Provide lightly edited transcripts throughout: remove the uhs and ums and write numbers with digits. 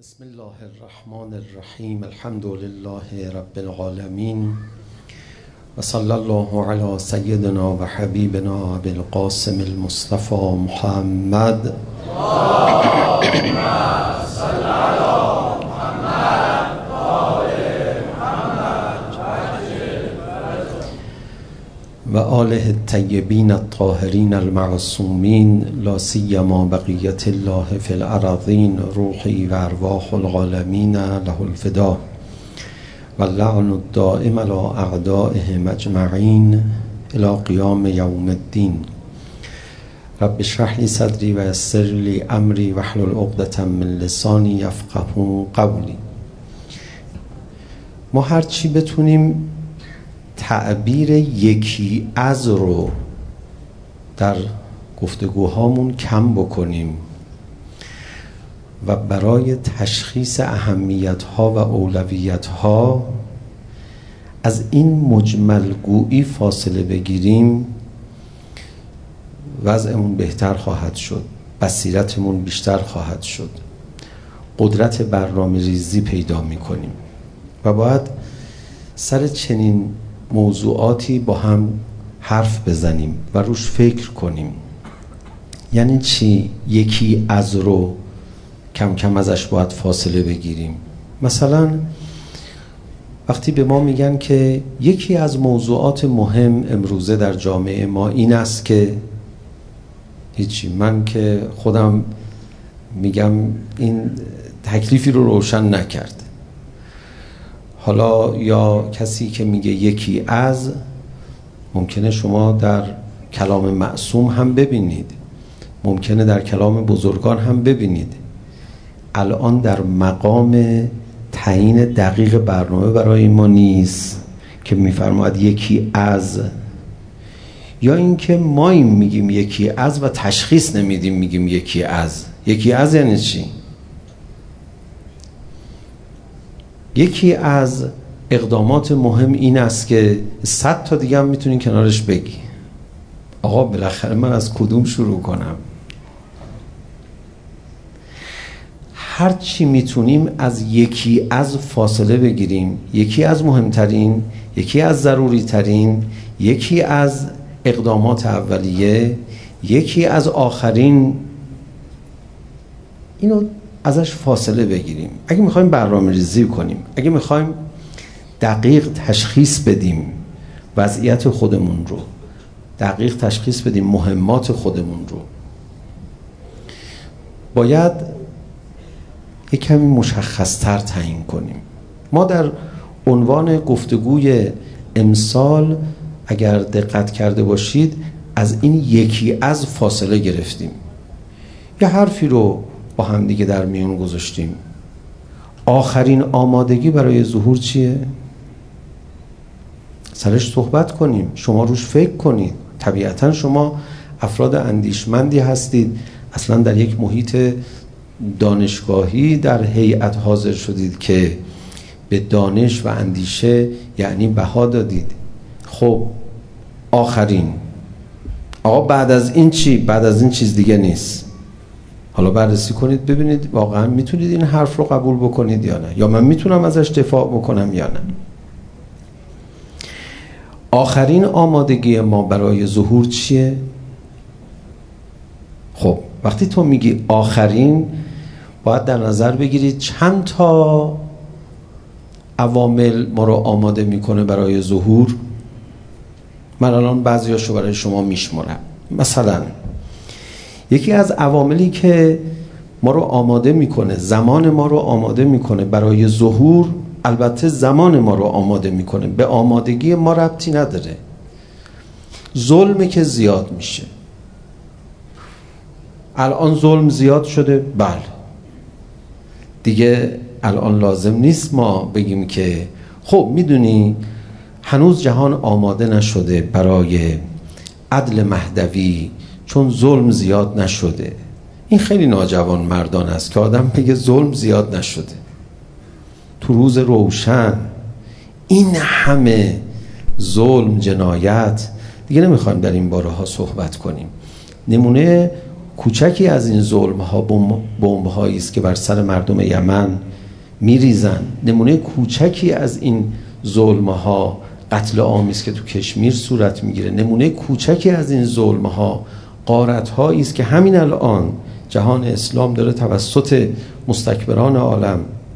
بسم الله الرحمن الرحیم. الحمد لله رب العالمین و صلی الله علی سیدنا و حبیبنا ابی القاسم المصطفى محمد و آله الطیبین الطاهرین المعصومین لا سیما بقیة الله فی الارضین روحی و ارواح العالمین له الفدا و اللعن الدائم علی اعدائهم اجمعین الی قیام یوم الدین. رب اشرح لی صدری و یسر لی امری واحلل عقدة من لسانی یفقهوا قولی. ما هر چی بتونیم تعبیر یکی از رو در گفتگوهامون کم بکنیم و برای تشخیص اهمیت‌ها و اولویت‌ها از این مجمل گویی فاصله بگیریم، وضعمون بهتر خواهد شد، بصیرتمون بیشتر خواهد شد، قدرت برنامه ریزی پیدا می‌کنیم و باید سر چنین موضوعاتی با هم حرف بزنیم و روش فکر کنیم. یعنی چی یکی از رو کم کم ازش باید فاصله بگیریم؟ مثلا وقتی به ما میگن که یکی از موضوعات مهم امروزه در جامعه ما این است که هیچی، من که خودم میگم این تکلیفی رو روشن نکرد. حالا یا کسی که میگه یکی از، ممکنه شما در کلام معصوم هم ببینید، ممکنه در کلام بزرگان هم ببینید. الان در مقام تعیین دقیق برنامه برای ما نیست که میفرماید یکی از، یا اینکه ما میگیم یکی از و تشخیص نمیدیم میگیم یکی از. یکی از یعنی چی؟ یکی از اقدامات مهم این است که 100 تا دیگه هم میتونین کنارش بگی. آقا بالاخره من از کدوم شروع کنم؟ هر چی میتونیم از یکی از فاصله بگیریم. یکی از مهمترین، یکی از ضروری ترین، یکی از اقدامات اولیه، یکی از آخرین، اینو ازش فاصله بگیریم. اگه میخوایم برنامه ریزی کنیم، اگه میخوایم دقیق تشخیص بدیم وضعیت خودمون رو، دقیق تشخیص بدیم مهمات خودمون رو، باید یک کمی مشخص‌تر تعیین کنیم. ما در عنوان گفتگوی امسال اگر دقت کرده باشید از این یکی از فاصله گرفتیم. یه حرفی رو با هم دیگه در میون گذاشتیم. آخرین آمادگی برای ظهور چیه؟ سرش صحبت کنیم، شما روش فکر کنید. طبیعتا شما افراد اندیشمندی هستید، اصلا در یک محیط دانشگاهی در هیئت حاضر شدید که به دانش و اندیشه یعنی بها دادید. خب آخرین، آقا بعد از این چی؟ بعد از این چیز دیگه نیست. حالا بررسی کنید ببینید واقعا میتونید این حرف رو قبول بکنید یا نه، یا من میتونم ازش دفاع بکنم یا نه. آخرین آمادگی ما برای ظهور چیه؟ خب وقتی تو میگی آخرین، باید در نظر بگیرید چند تا عوامل ما رو آماده میکنه برای ظهور. من الان بعضیاشو برای شما میشمارم. مثلا یکی از عواملی که ما رو آماده میکنه، زمان ما رو آماده میکنه برای ظهور، البته زمان ما رو آماده میکنه، به آمادگی ما ربطی نداره. ظلمی که زیاد میشه. الان ظلم زیاد شده، بله دیگه الان لازم نیست ما بگیم که خب میدونی هنوز جهان آماده نشده برای عدل مهدوی چون ظلم زیاد نشده. این خیلی ناجوان مردان است که آدم بگه ظلم زیاد نشده. تو روز روشن این همه ظلم، جنایت، دیگه نمیخوایم در این باره ها صحبت کنیم. نمونه کوچکی از این ظلم‌ها بمب‌هایی است که بر سر مردم یمن میریزن. نمونه کوچکی از این ظلم‌ها قتل عامی است که تو کشمیر صورت میگیره. نمونه کوچکی از این ظلم‌ها غارت‌هایی است که همین الان جهان اسلام داره توسط مستکبران عالم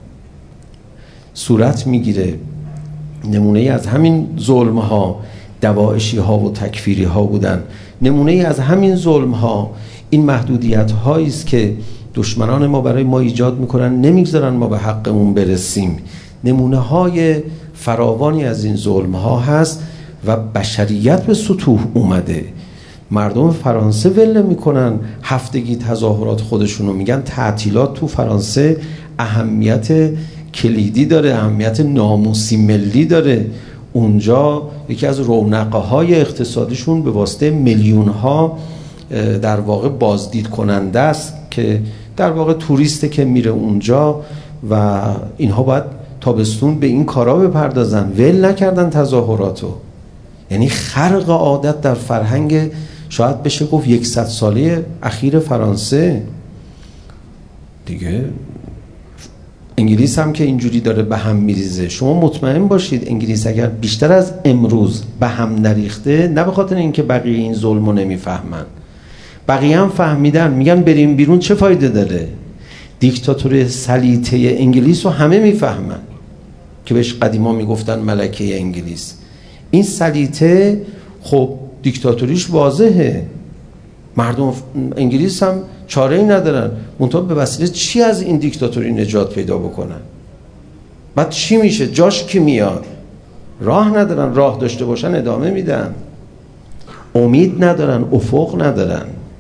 صورت میگیره. نمونه از همین ظلم‌ها دواعشی‌ها و تکفیری‌ها بودن. نمونه از همین ظلم‌ها این محدودیت‌هایی است که دشمنان ما برای ما ایجاد میکنن، نمیگذارن ما به حقمون برسیم. نمونه‌های فراوانی از این ظلم‌ها هست و بشریت به سطوح اومده. مردم فرانسه ول میکنن هفتگی تظاهرات خودشونو، میگن تعطیلات تو فرانسه اهمیت کلیدی داره، اهمیت ناموسی ملی داره. اونجا یکی از رونق‌های اقتصادیشون به واسطه میلیون‌ها در واقع بازدید کننده است که در واقع توریسته که میره اونجا و اینها باید تابستون به این کارا بپردازن. ول نکردن تظاهراتو. یعنی خرق عادت در فرهنگ شاید بشه گفت 100 ساله اخیر فرانسه دیگه. انگلیس هم که اینجوری داره به هم میریزه. شما مطمئن باشید انگلیس اگر بیشتر از امروز به هم نریخته، نه به خاطر اینکه بقیه این ظلمو نمیفهمن، بقیه هم فهمیدن، میگن بریم بیرون چه فایده داره. دیکتاتوری سلیطه انگلیس رو همه میفهمن که بهش قدیما میگفتن ملکه انگلیس. این سلیطه خب دیکتاتوریش واضحه، مردم انگلیس هم چاره‌ای ندارن، منتها به وسیله چی از این دیکتاتوری نجات پیدا بکنن؟ بعد چی میشه؟ جاش کی میاد؟ راه ندارن، راه داشته باشن ادامه میدن. امید ندارن، افق ندارن.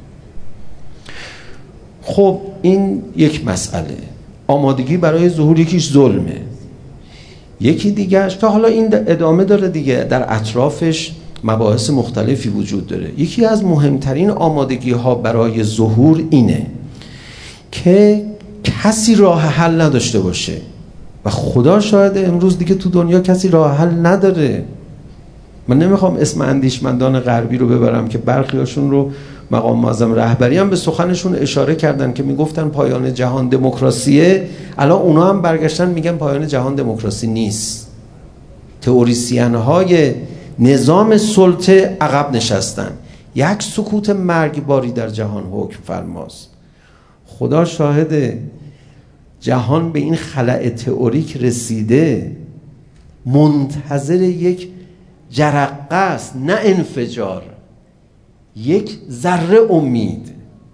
خب این یک مسئله. آمادگی برای ظهور یکیش ظلمه. یکی دیگهش که حالا این ادامه داره دیگه، در اطرافش مباحث مختلفی وجود داره. یکی از مهمترین آمادگی ها برای ظهور اینه که کسی راه حل نداشته باشه و خدا شاهد امروز دیگه تو دنیا کسی راه حل نداره. من نمیخوام اسم اندیشمندان غربی رو ببرم که برخیاشون رو مقام معظم رهبری هم به سخنشون اشاره کردن که میگفتن پایان جهان دموکراسیه. الان اونا هم برگشتن میگن پایان جهان دموکراسی نیست. تئوریسین های نظام سلطه عقب نشستن. یک سکوت مرگباری در جهان حکم فرماست. خدا شاهد جهان به این خلأ تئوریک رسیده، منتظر یک جرقه است، نه انفجار، یک ذره امید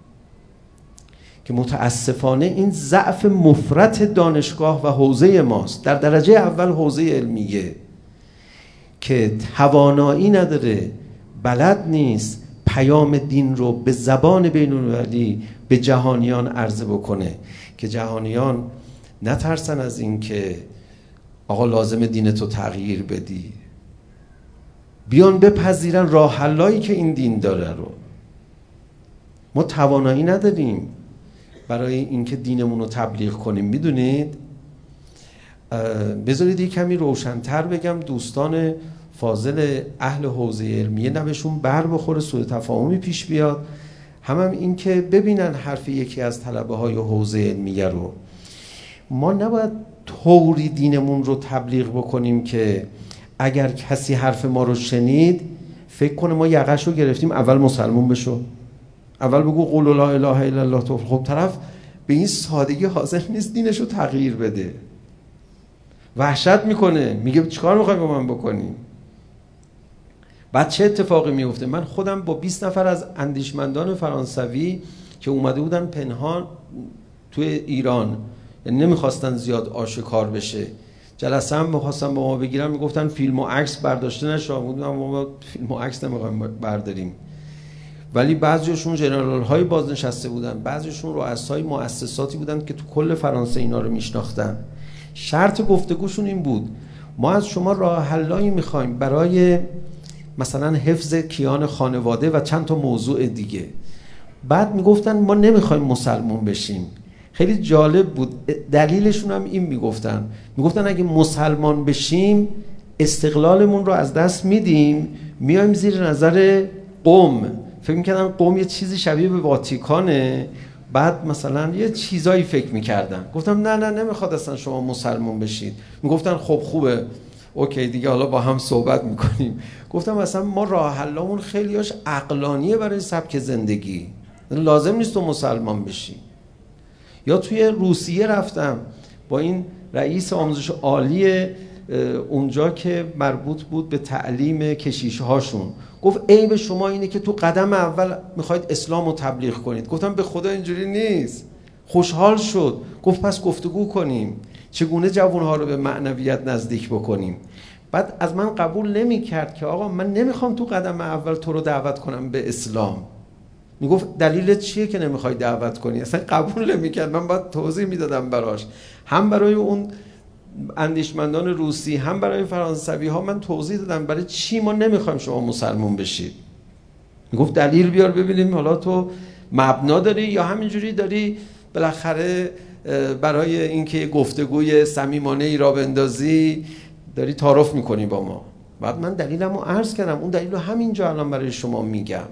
که متاسفانه این ضعف مفرط دانشگاه و حوزه ماست. در درجه اول حوزه علمیه که توانایی نداره، بلد نیست پیام دین رو به زبان بین‌المللی به جهانیان عرضه بکنه که جهانیان نترسن از این که آقا لازم دینتو تغییر بدی، بیان بپذیرن راه حلایی که این دین داره رو. ما توانایی نداریم برای اینکه دینمون رو تبلیغ کنیم. میدونید، بذارید یک کمی روشن‌تر بگم، دوستان فاضل اهل حوزه علمیه نبشون بر بخوره، سوء تفاهمی پیش بیاد. هم این که ببینن حرف یکی از طلبه های حوزه علمیه رو. ما نباید طوری دینمون رو تبلیغ بکنیم که اگر کسی حرف ما رو شنید فکر کنه ما یقش رو گرفتیم اول مسلمون بشو، اول بگو قول لا اله الا الله. تو خب طرف به این سادگی حاضر نیست دینش رو تغییر بده، وحشت میکنه، میگه چیکار میخوای با من بکنی؟ بعد چه اتفاقی میفته؟ من خودم با 20 نفر از اندیشمندان فرانسوی که اومده بودن پنهان توی ایران، یعنی نمیخواستن زیاد آشکار بشه، جلسه هم میخواستن با ما بگیرن، میگفتن فیلم و عکس برداشته نشه. ما فیلم و عکس نمیخوایم برداریم. ولی بعضیشون ژنرال های بازنشسته بودن، بعضیشون رؤسای مؤسساتی بودن که تو کل فرانسه اینا رو میشناختن. شرط گفتگوشون این بود: ما از شما راه حلایی میخوایم برای مثلا حفظ کیان خانواده و چند تا موضوع دیگه. بعد میگفتن ما نمیخوایم مسلمون بشیم. خیلی جالب بود، دلیلشون هم این میگفتن اگه مسلمان بشیم استقلالمون رو از دست میدیم، میایم زیر نظر قوم فکر میکردن قم یه چیزی شبیه به واتیکانه، بعد مثلا یه چیزایی فکر میکردن. گفتم نه نمیخواد اصلا شما مسلمان بشید. میگفتن خب خوبه اوکی دیگه، حالا با هم صحبت میکنیم. گفتم اصلا ما راه حلمون خیلیاش عقلانیه برای سبک زندگی، لازم نیست تو مسلمان بشی. یا توی روسیه رفتم با این رئیس آموزش عالی اونجا که مربوط بود به تعلیم کشیش هاشون، گفت عیب شما اینه که تو قدم اول میخواید اسلام رو تبلیغ کنید. گفتم به خدا اینجوری نیست. خوشحال شد، گفت پس گفتگو کنیم چگونه جوانها رو به معنویت نزدیک بکنیم. بعد از من قبول نمی کرد که آقا من نمیخوام تو قدم اول تو رو دعوت کنم به اسلام. میگفت دلیلت چیه که نمیخوای دعوت کنی؟ اصلا قبول نمیکرد. من باید توضیح میدادم براش، هم برای اون اندیشمندان روسی هم برای فرانسوی ها من توضیح دادم برای چی ما نمیخوایم شما مسلمان بشید. میگفت دلیل بیار ببینیم، حالا تو مبنا داری یا همینجوری داری بالاخره برای اینکه گفتگوی صمیمانه ای را بندازی داری تعارف میکنی با ما. بعد من دلیلمو عرض کردم، اون دلیلو همینجا الان برای شما میگم.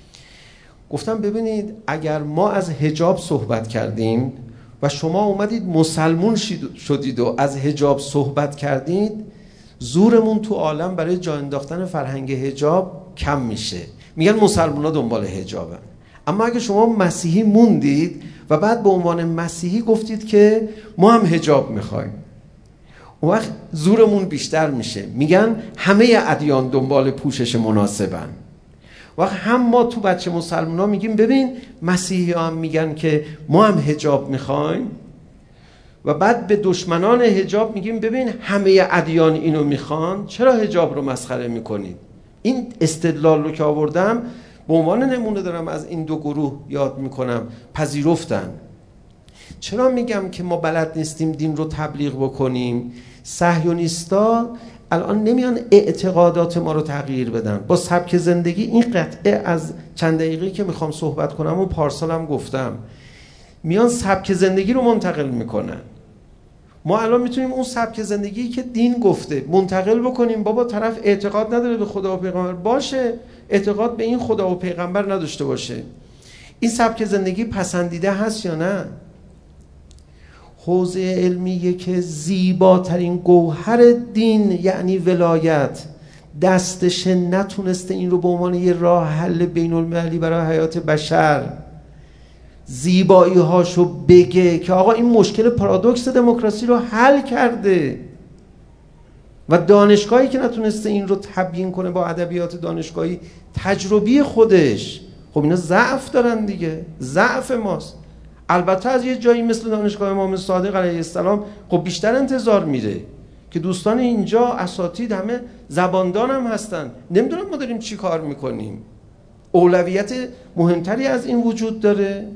گفتم ببینید اگر ما از حجاب صحبت کردیم و شما اومدید مسلمون شدید و از حجاب صحبت کردید، زورمون تو عالم برای جا انداختن فرهنگ حجاب کم میشه. میگن مسلمونا دنبال حجابن. اما اگه شما مسیحی موندید و بعد به عنوان مسیحی گفتید که ما هم حجاب میخوایم، اون وقت زورمون بیشتر میشه. میگن همه ادیان دنبال پوشش مناسبن. وقت هم ما تو بچه مسلمان ها میگیم ببین مسیحی ها هم میگن که ما هم حجاب میخوایم، و بعد به دشمنان حجاب میگیم ببین همه ادیان اینو میخوان، چرا حجاب رو مسخره میکنید؟ این استدلال رو که آوردم به عنوان نمونه دارم از این دو گروه یاد میکنم، پذیرفتن. چرا میگم که ما بلد نیستیم دین رو تبلیغ بکنیم؟ صهیونیستا الان نمیان اعتقادات ما رو تغییر بدن با سبک زندگی. این قطعه از چند دقیقه‌ای که میخوام صحبت کنم و پارسالم گفتم، میان سبک زندگی رو منتقل میکنن. ما الان میتونیم اون سبک زندگی که دین گفته منتقل بکنیم. بابا طرف اعتقاد نداره به خدا و پیغمبر، باشه اعتقاد به این خدا و پیغمبر نداشته باشه، این سبک زندگی پسندیده هست یا نه؟ حوزه علمیه که زیباترین گوهر دین یعنی ولایت دستش نتونسته این رو به عنوان یه راه حل بین المللی برای حیات بشر زیبایی هاشو بگه که آقا این مشکل پارادوکس دموکراسی رو حل کرده، و دانشگاهی که نتونسته این رو تبیین کنه با ادبیات دانشگاهی تجربی خودش، خب اینا ضعف دارن دیگه، ضعف ماست. البته از یه جایی مثل دانشگاه امام صادق علیه السلام خب بیشتر انتظار میره که دوستان اینجا اساتید همه زباندان هم هستن. نمیدونم ما داریم چی کار میکنیم. اولویت مهمتری از این وجود داره.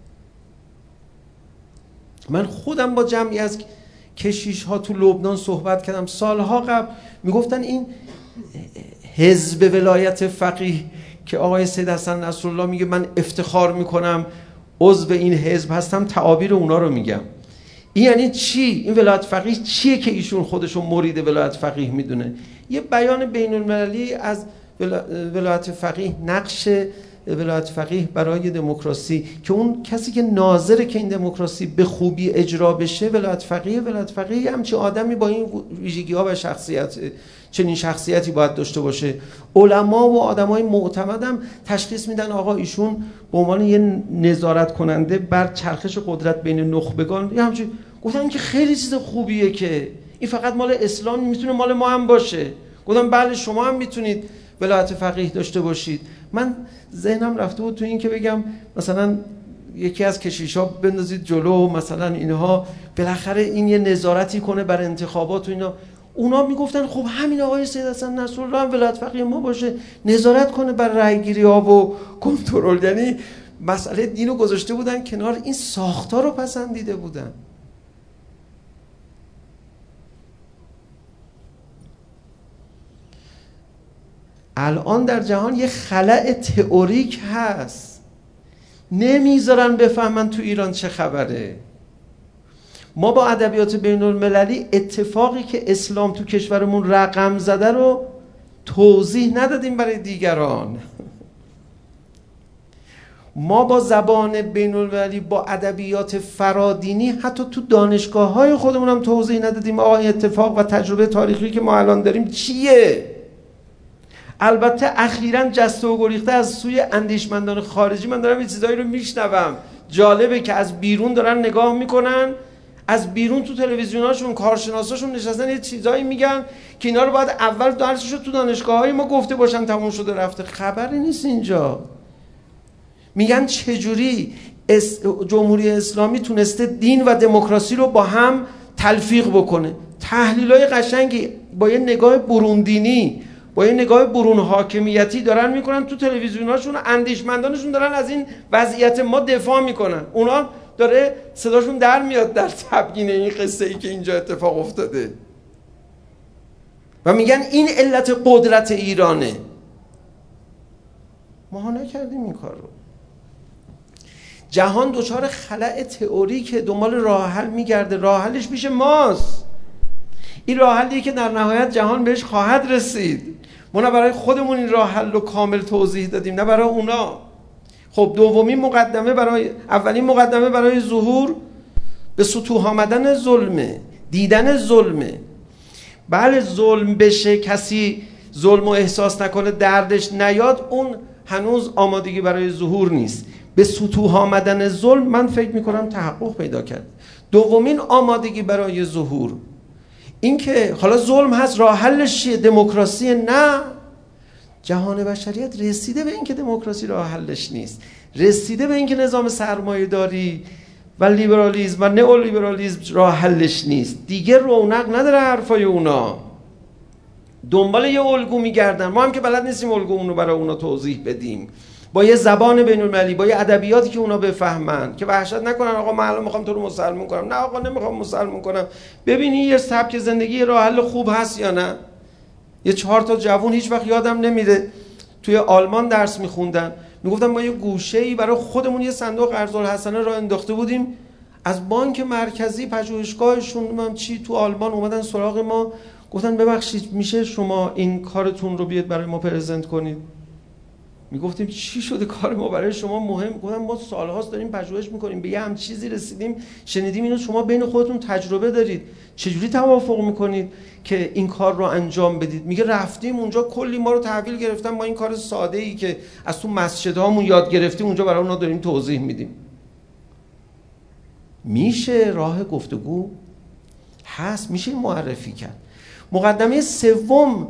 من خودم با جمعی از کشیش ها تو لبنان صحبت کردم سالها قبل، میگفتن این حزب ولایت فقیه که آقای سید حسن نصرالله میگه من افتخار میکنم عضو این حزب هستم، تعابیر اونا رو میگم. این یعنی چی؟ این ولایت فقیه چیه که ایشون خودشون مرید ولایت فقیه میدونه؟ یه بیان بین المللی از ولایت فقیه، نقش ولایت فقیه برای دموکراسی، که اون کسی که ناظره که این دموکراسی به خوبی اجرا بشه ولایت فقیه. ولایت فقیه همچین آدمی با این ویژگی ها و شخصیت، چنین شخصیتی باید داشته باشه. علما و آدمای معتمدم تشخیص میدن آقا ایشون به عنوان یه نظارت کننده بر چرخش قدرت بین نخبگان، یه همچین گفتن که خیلی چیز خوبیه که این فقط مال اسلام میتونه مال ما هم باشه. گفتم بله شما هم میتونید ولایت فقیه داشته باشید. من ذهنم رفته بود تو این که بگم مثلا یکی از کشیشا بندازید جلو، مثلا اینها بالاخره این یه نظارتی کنه بر انتخابات و اینا. اونا میگفتن خب همین آقای سید حسن نصرالله هم ولایت فقیه ما باشه، نظارت کنه بر رای گیری ها و کنترل. یعنی مسئله دینو گذاشته بودن کنار، این ساختار رو پسندیده بودن. الان در جهان یه خلأ تئوریک هست، نمیذارن بفهمن تو ایران چه خبره. ما با ادبیات بین المللی اتفاقی که اسلام تو کشورمون رقم زده رو توضیح ندادیم برای دیگران. ما با زبان بین‌المللی، با ادبیات فرادینی، حتی تو دانشگاه‌های خودمون هم توضیح ندادیم آقا این اتفاق و تجربه تاریخی که ما الان داریم چیه. البته اخیراً جسته و گریخته از سوی اندیشمندان خارجی من دارم یه چیزایی رو میشنوم، جالبه که از بیرون دارن نگاه میکنن، از بیرون تو تلویزیوناشون کارشناساشون نشستن یه چیزایی میگن که اینا رو باید اول درسش رو تو دانشگاه‌های ما گفته باشن تموم شده رفته. خبری نیست اینجا. میگن چجوری جمهوری اسلامی تونسته دین و دموکراسی رو با هم تلفیق بکنه. تحلیلای قشنگی با یه نگاه برون دینی، با یه نگاه برون حاکمیتی دارن میکنن تو تلویزیوناشون، اندیشمندانشون دارن از این وضعیت ما دفاع میکنن. اونا داره صداشون در میاد در تبیین این قصه ای که اینجا اتفاق افتاده و میگن این علت قدرت ایرانه. ما نکردیم این کار رو. جهان دچار خلأ تئوری که دنبال راه حل میگرده، راه حلش پیش ماست. این راه حلیه که در نهایت جهان بهش خواهد رسید. ما نه برای خودمون این راه حل رو کامل توضیح دادیم، نه برای اونا. خب اولین مقدمه برای ظهور به سطوح آمدن ظلمه، دیدن ظلمه. بله ظلم بشه، کسی ظلم رو احساس نکنه، دردش نیاد، اون هنوز آمادگی برای ظهور نیست. به سطوح آمدن ظلم من فکر میکنم تحقق پیدا کرد. دومین آمادگی برای ظهور این که حالا ظلم هست، راه حلش چیه؟ دموکراسی؟ نه، جهان بشریت رسیده به این که دموکراسی راه حلش نیست، رسیده به این که نظام سرمایه‌داری و لیبرالیسم و نئولیبرالیسم راه حلش نیست. دیگه رونق نداره حرفای اونا، دنبال یه الگو میگردن. ما هم که بلد نیستیم الگومون رو برای اونا توضیح بدیم، با یه زبان بین‌المللی، با یه ادبیاتی که اونا بفهمن، که وحشت نکنن آقا من الان میخوام تو رو مسلمون کنم. نه آقا نمیخوام مسلمون کنم. ببینی یه سبک زندگی راه حل خوب هست یا نه. یه 4 تا جوون هیچ وقت یادم نمیره توی آلمان درس میخوندن، میگفتن ما یه گوشه‌ای برای خودمون یه صندوق قرض‌الحسنه راه انداخته بودیم، از بانک مرکزی پژوهشگاهشون چی تو آلمان اومدن سراغ ما، گفتن ببخشید میشه شما این کارتون رو بیاد برای ما پرزنت کنید. میگفتیم چی شده کار ما برای شما مهم؟ گفتن ما سالهاست داریم پژوهش میکنیم، به یه هم چیزی رسیدیم، شنیدیم اینو شما بین خودتون تجربه دارید، چجوری توافق میکنید که این کار رو انجام بدید؟ میگه رفتیم اونجا کلی ما رو تحویل گرفتن، ما این کار ساده ای که از تو مسجدهامون یاد گرفتیم اونجا برای اونا داریم توضیح میدیم. میشه راه گفتگو هست، میشه معرفی کرد. مقدمه سوم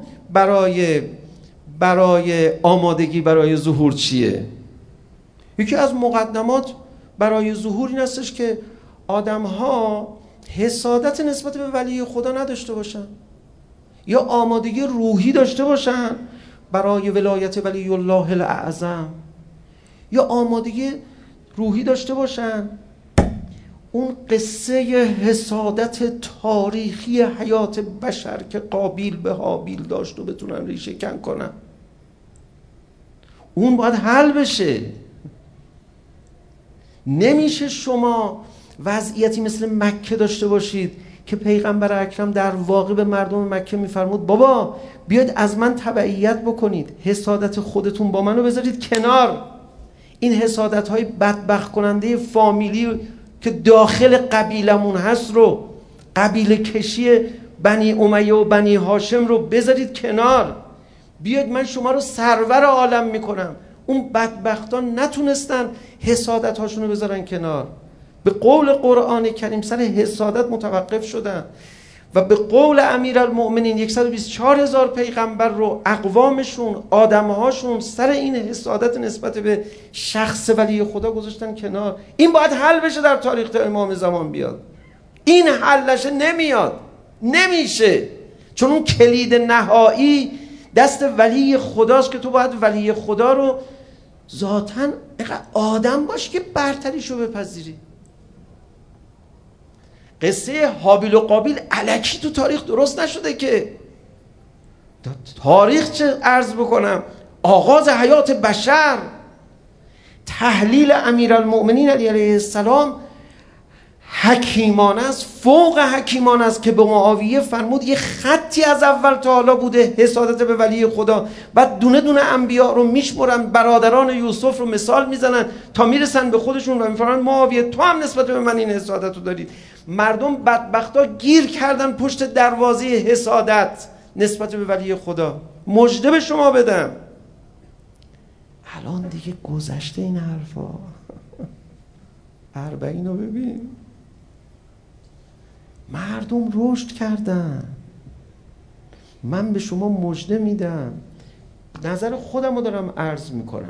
برای آمادگی برای ظهور چیه؟ یکی از مقدمات برای ظهور این هستش که آدم‌ها حسادت نسبت به ولی خدا نداشته باشن، یا آمادگی روحی داشته باشن برای ولایت ولی الله الاعظم، یا آمادگی روحی داشته باشن اون قصه حسادت تاریخی حیات بشر که قابیل به هابیل داشت و بتونن ریشه کن کنن. اون باید حل بشه. نمیشه شما وضعیتی مثل مکه داشته باشید که پیغمبر اکرم در واقع به مردم مکه میفرمود بابا بیاید از من تبعیت بکنید، حسادت خودتون با منو بذارید کنار. این حسادت های بدبخت کننده فامیلی که داخل قبیلمون هست رو، قبیله کشی بنی امیه و بنی هاشم رو بذارید کنار. بیاید من شما رو سرور عالم میکنم. اون بدبختان نتونستن حسادت هاشون رو بذارن کنار، به قول قرآن کریم سر حسادت متوقف شدن و به قول امیرالمؤمنین 124,000 پیغمبر رو اقوامشون، آدمهاشون سر این حسادت نسبت به شخص ولی خدا گذاشتن کنار. این باید حل بشه در تاریخ تا امام زمان بیاد. این حلش نمیاد، نمیشه، چون اون کلید نهایی دست ولی خداست که تو باید ولی خدا رو ذاتاً آدم باش که برتریشو بپذیری. قصه حابیل و قابیل الکی تو تاریخ درست نشده که. تاریخ چه عرض بکنم، آغاز حیات بشر، تحلیل امیرالمؤمنین علیه السلام، حکیمانه است، فوق حکیمانه است که به معاویه فرمود یه خطی از اول تا حالا بوده حسادت به ولی خدا، بعد دونه دونه انبیا رو میشمرن، برادران یوسف رو مثال میزنن تا میرسن به خودشون و میفرمایند معاویه تو هم نسبت به من این حسادت رو داری. مردم بدبختا گیر کردن پشت دروازه حسادت نسبت به ولی خدا. مژده به شما بدم الان دیگه گذشته این حرفا. 40 رو ببین، مردم رشد کردن. من به شما مژده میدم، نظر خودم رو دارم عرض میکنم،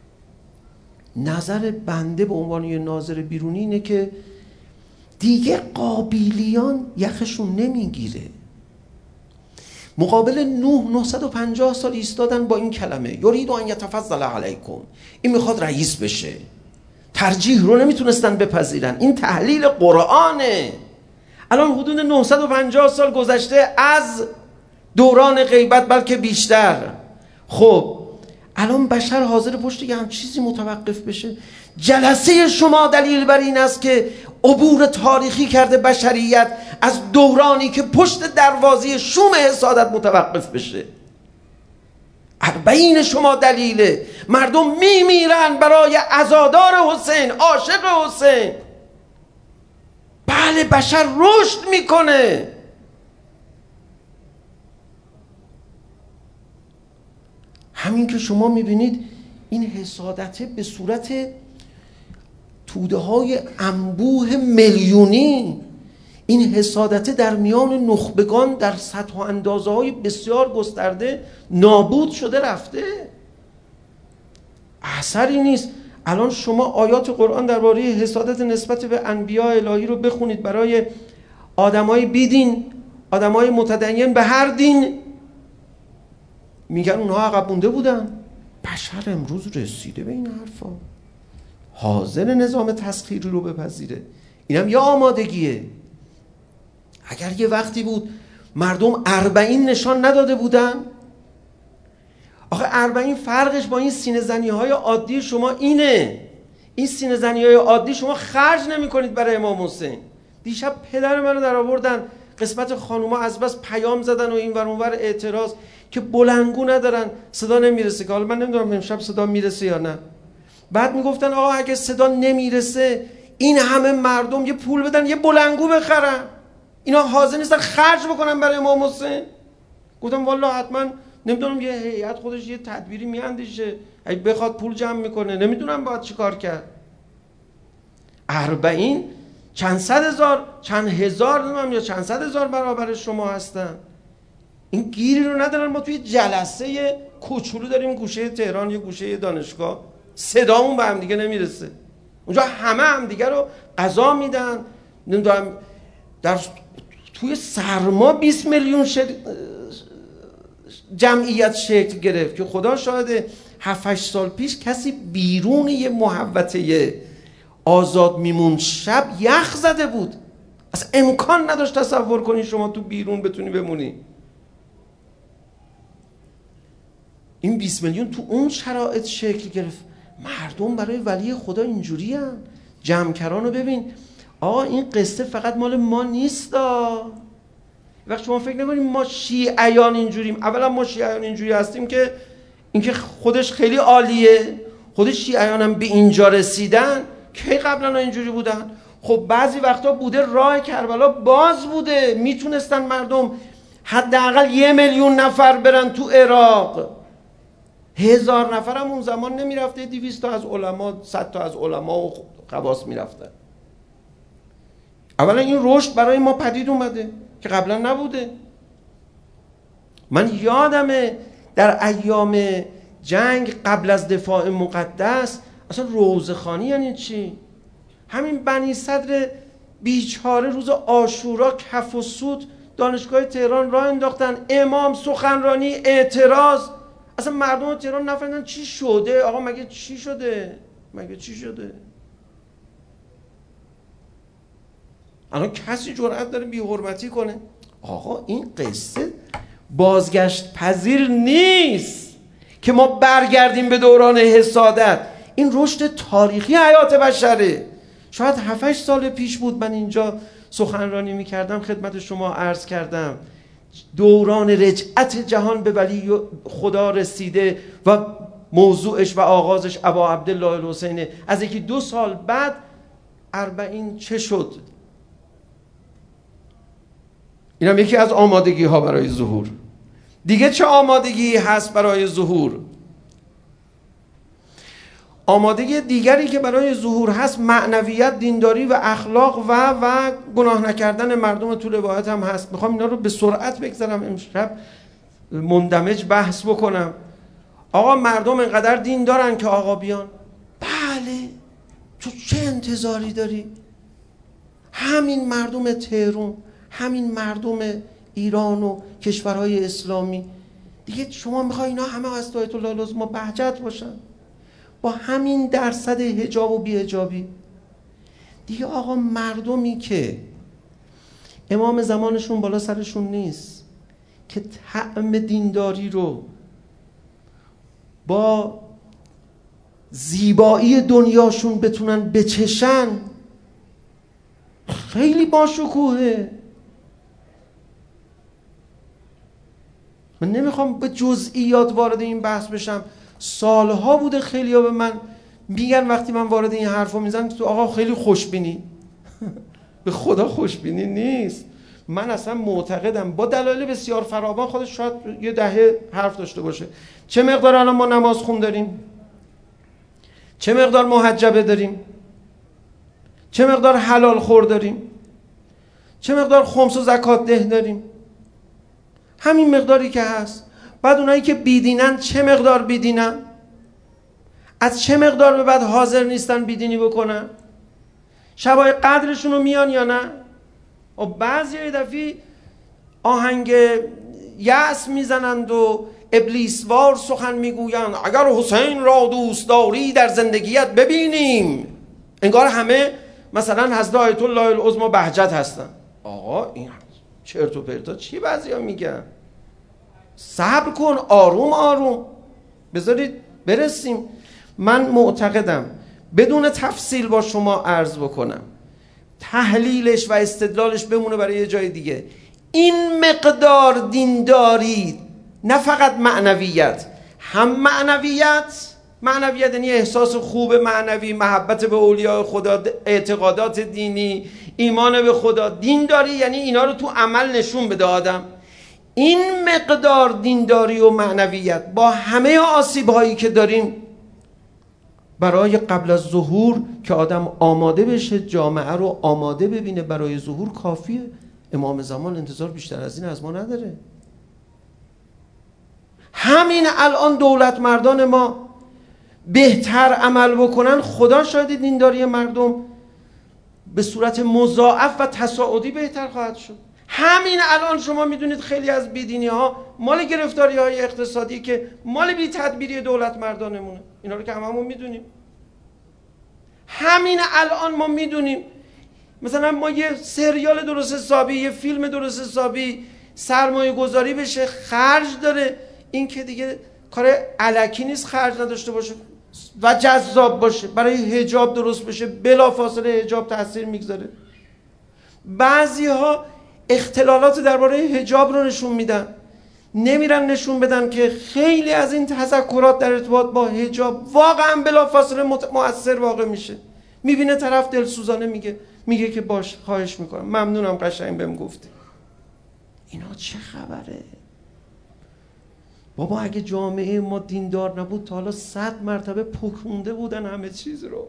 نظر بنده به عنوان یه ناظر بیرونی اینه که دیگه قابیلیان یخشون نمیگیره. مقابل نوح 950 سال ایستادن با این کلمه یرید ان یتفضل علیکم، این میخواد رئیس بشه، ترجیح رو نمیتونستن بپذیرن. این تحلیل قرآنه. الان حدود 950 سال گذشته از دوران غیبت، بلکه بیشتر. خب الان بشر حاضر پشت یه هم چیزی متوقف بشه؟ جلسه شما دلیل بر این است که عبور تاریخی کرده بشریت از دورانی که پشت دروازه شوم حسادت متوقف بشه. 40 شما دلیله. مردم میمیرن برای عزادار حسین، عاشق حسین. بله بشر رشد میکنه. همین که شما میبینید این حسادت به صورت توده های انبوه میلیونی، این حسادت در میان نخبگان در سطح و اندازه های بسیار گسترده نابود شده رفته، اثری نیست. الان شما آیات قرآن درباره حسادت نسبت به انبیاء الهی رو بخونید، برای آدمای بیدین، آدمای متدین به هر دین، میگن اونها عقب مونده بودن. بشر امروز رسیده به این حرفا، حاضر نظام تسخیری رو بپذیره. اینم یه آمادگیه. اگر یه وقتی بود مردم 40 نشان نداده بودن، آخه 40 فرقش با این سینه زنی های عادی شما اینه. این سینه زنی های عادی شما خرج نمی کنید برای امام حسین. دیشب پدر منو در آوردن، قسمت خانوما از بس پیام زدن و این ور اون ور اعتراض که بلنگو ندارن، صدا نمیرسه، که حالا من نمیدونم امشب صدا میرسه یا نه. بعد میگفتن آقا اگه صدا نمیرسه این همه مردم یه پول بدن یه بلنگو بخرن، اینا حاضر نیستن خرج بکنن برای امام حسین. گفتم والله حتما نمیدونم یه هیئت خودش یه تدبیری میاندیشه، اگه بخواد پول جمع میکنه، نمیدونم باید چی کار کرد. 40 چند صد هزار، چند هزار نمیدونم یا چند صد هزار برابر شما هستن. این گیری رو ندارن. ما توی جلسه کوچولو داریم گوشه تهران، یه گوشه دانشگاه، صدامون به هم دیگه نمیرسه. اونجا همه هم دیگه رو غذا میدن، نمیدونم در توی سرما 20 میلیون جمعیت شکل گرفت که خدا شاهده 7-8 سال پیش کسی بیرون یه محوطه آزاد میمون شب یخ زده بود. اصلا امکان نداشت تصور کنی شما تو بیرون بتونی بمونی. این 20 میلیون تو اون شرایط شکل گرفت. مردم برای ولی خدا اینجوری هم جمع‌کران رو ببین. آقا این قصه فقط مال ما نیست. وقتی شما فکر نکنید ما شیعیان اینجوریم. اولا ما شیعیان اینجوری هستیم که اینکه خودش خیلی عالیه، خودش شیعیان هم به اینجا رسیدن. کی قبلا اینجوری بودن؟ خب بعضی وقتا بوده راه کربلا باز بوده، میتونستن مردم حداقل 1 میلیون نفر برن تو عراق. 1000 نفر هم اون زمان نمیرفته، 200 تا از علما، 100 تا از علما و خواص میرفتن. اولا این رشد برای ما پدید اومده که قبلا نبوده. من یادمه در ایام جنگ قبل از دفاع مقدس اصلا روزخوانی یعنی چی؟ همین بنی صدر بیچاره روز عاشورا کف و سود دانشگاه تهران راه انداختن، امام سخنرانی اعتراض. اصلا مردم تهران نفهمیدن چی شده. آقا مگه چی شده؟ مگه چی شده؟ الان کسی جرأت داره بی‌حرمتی کنه؟ آقا این قصه بازگشت پذیر نیست که ما برگردیم به دوران حسادت. این رشد تاریخی حیات بشره. شاید 7-8 سال پیش بود من اینجا سخنرانی میکردم، خدمت شما عرض کردم دوران رجعت جهان به ولی خدا رسیده و موضوعش و آغازش ابا عبدالله الحسینه. از یکی 2 سال بعد 40 چه شد؟ اینم یکی از آمادگی ها برای ظهور. دیگه چه آمادگی هست برای ظهور؟ آمادگی دیگری که برای ظهور هست معنویت، دینداری و اخلاق و گناه نکردن مردم. تو روایت هم هست. میخوام اینا رو به سرعت بگذارم، امشب مندمج بحث بکنم. آقا مردم انقدر دین دارن که آقا بیان. بله، تو چه انتظاری داری؟ همین مردم تهران، همین مردم ایران و کشورهای اسلامی دیگه، شما میخوای اینا همه از آیت الله العظمی بهجت باشن با همین درصد حجاب و بی‌حجابی؟ دیگه آقا مردمی که امام زمانشون بالا سرشون نیست، که طعم دینداری رو با زیبایی دنیاشون بتونن بچشن، خیلی باشکوهه. من نمیخوام به جزئیات وارد این بحث بشم. سالها بوده خیلی ها به من میگن وقتی من وارد این حرفا میزنم تو آقا خیلی خوشبینی. به خدا خوشبینی نیست. من اصلا معتقدم با دلایل بسیار فراوان، خودش شاید یه دهه حرف داشته باشه، چه مقدار الان ما نماز خون داریم، چه مقدار محجبه داریم، چه مقدار حلال خور داریم، چه مقدار خمس و زکات ده داریم، همین مقداری که هست. بعد اونایی که بیدینن چه مقدار بیدینن، از چه مقدار به بعد حاضر نیستن بیدینی بکنن، شبای قدرشون رو میان یا نه. و بعضی یه دفعه آهنگ یأس میزنند و ابلیسوار سخن میگویند اگر حسین را دوست داری در زندگیت ببینیم. انگار همه مثلا حضرت آیت الله العظمی بهجت هستن. آقا این چرت و پرتا چی بعضیا میگن؟ صبر کن، آروم آروم بذارید برسیم. من معتقدم بدون تفصیل با شما عرض بکنم، تحلیلش و استدلالش بمونه برای یه جای دیگه. این مقدار دینداری، نه فقط معنویت، هم معنویت یعنی احساس خوب معنوی، محبت به اولیاء خدا، اعتقادات دینی، ایمان به خدا. دینداری یعنی اینا رو تو عمل نشون بده آدم. این مقدار دینداری و معنویت با همه آسیب‌هایی که داریم برای قبل از ظهور که آدم آماده بشه، جامعه رو آماده ببینه برای ظهور کافیه. امام زمان انتظار بیشتر از این از ما نداره. همین الان دولت مردان ما بهتر عمل بکنن، خدا شاید دینداری مردم به صورت مضاعف و تصاعدی بهتر خواهد شد. همین الان شما میدونید خیلی از بیدینی ها مال گرفتاری های اقتصادی که مال بی تدبیری دولت مردانمونه. اینا رو که هممون میدونیم. همین الان ما میدونیم مثلا ما یه سریال درست حسابی، یه فیلم درست حسابی سرمایه گذاری بشه، خرج داره. این که دیگه کار الکی نیست خرج نداشته باشه و جذاب باشه. برای حجاب درست بشه، بلافاصله حجاب تاثیر میگذاره. بعضی ها اختلالات درباره حجاب رو نشون میدن، نمیرن نشون بدن که خیلی از این تذکرات در ارتباط با حجاب واقعا بلافاصله مؤثر واقع میشه. میبینه طرف دلسوزانه میگه که باش، خواهش میکنم، ممنونم، قشنگ بهم گفتی. اینا چه خبره؟ بابا اگه جامعه ما دیندار نبود تا حالا 100 مرتبه پکونده بودن همه چیز رو.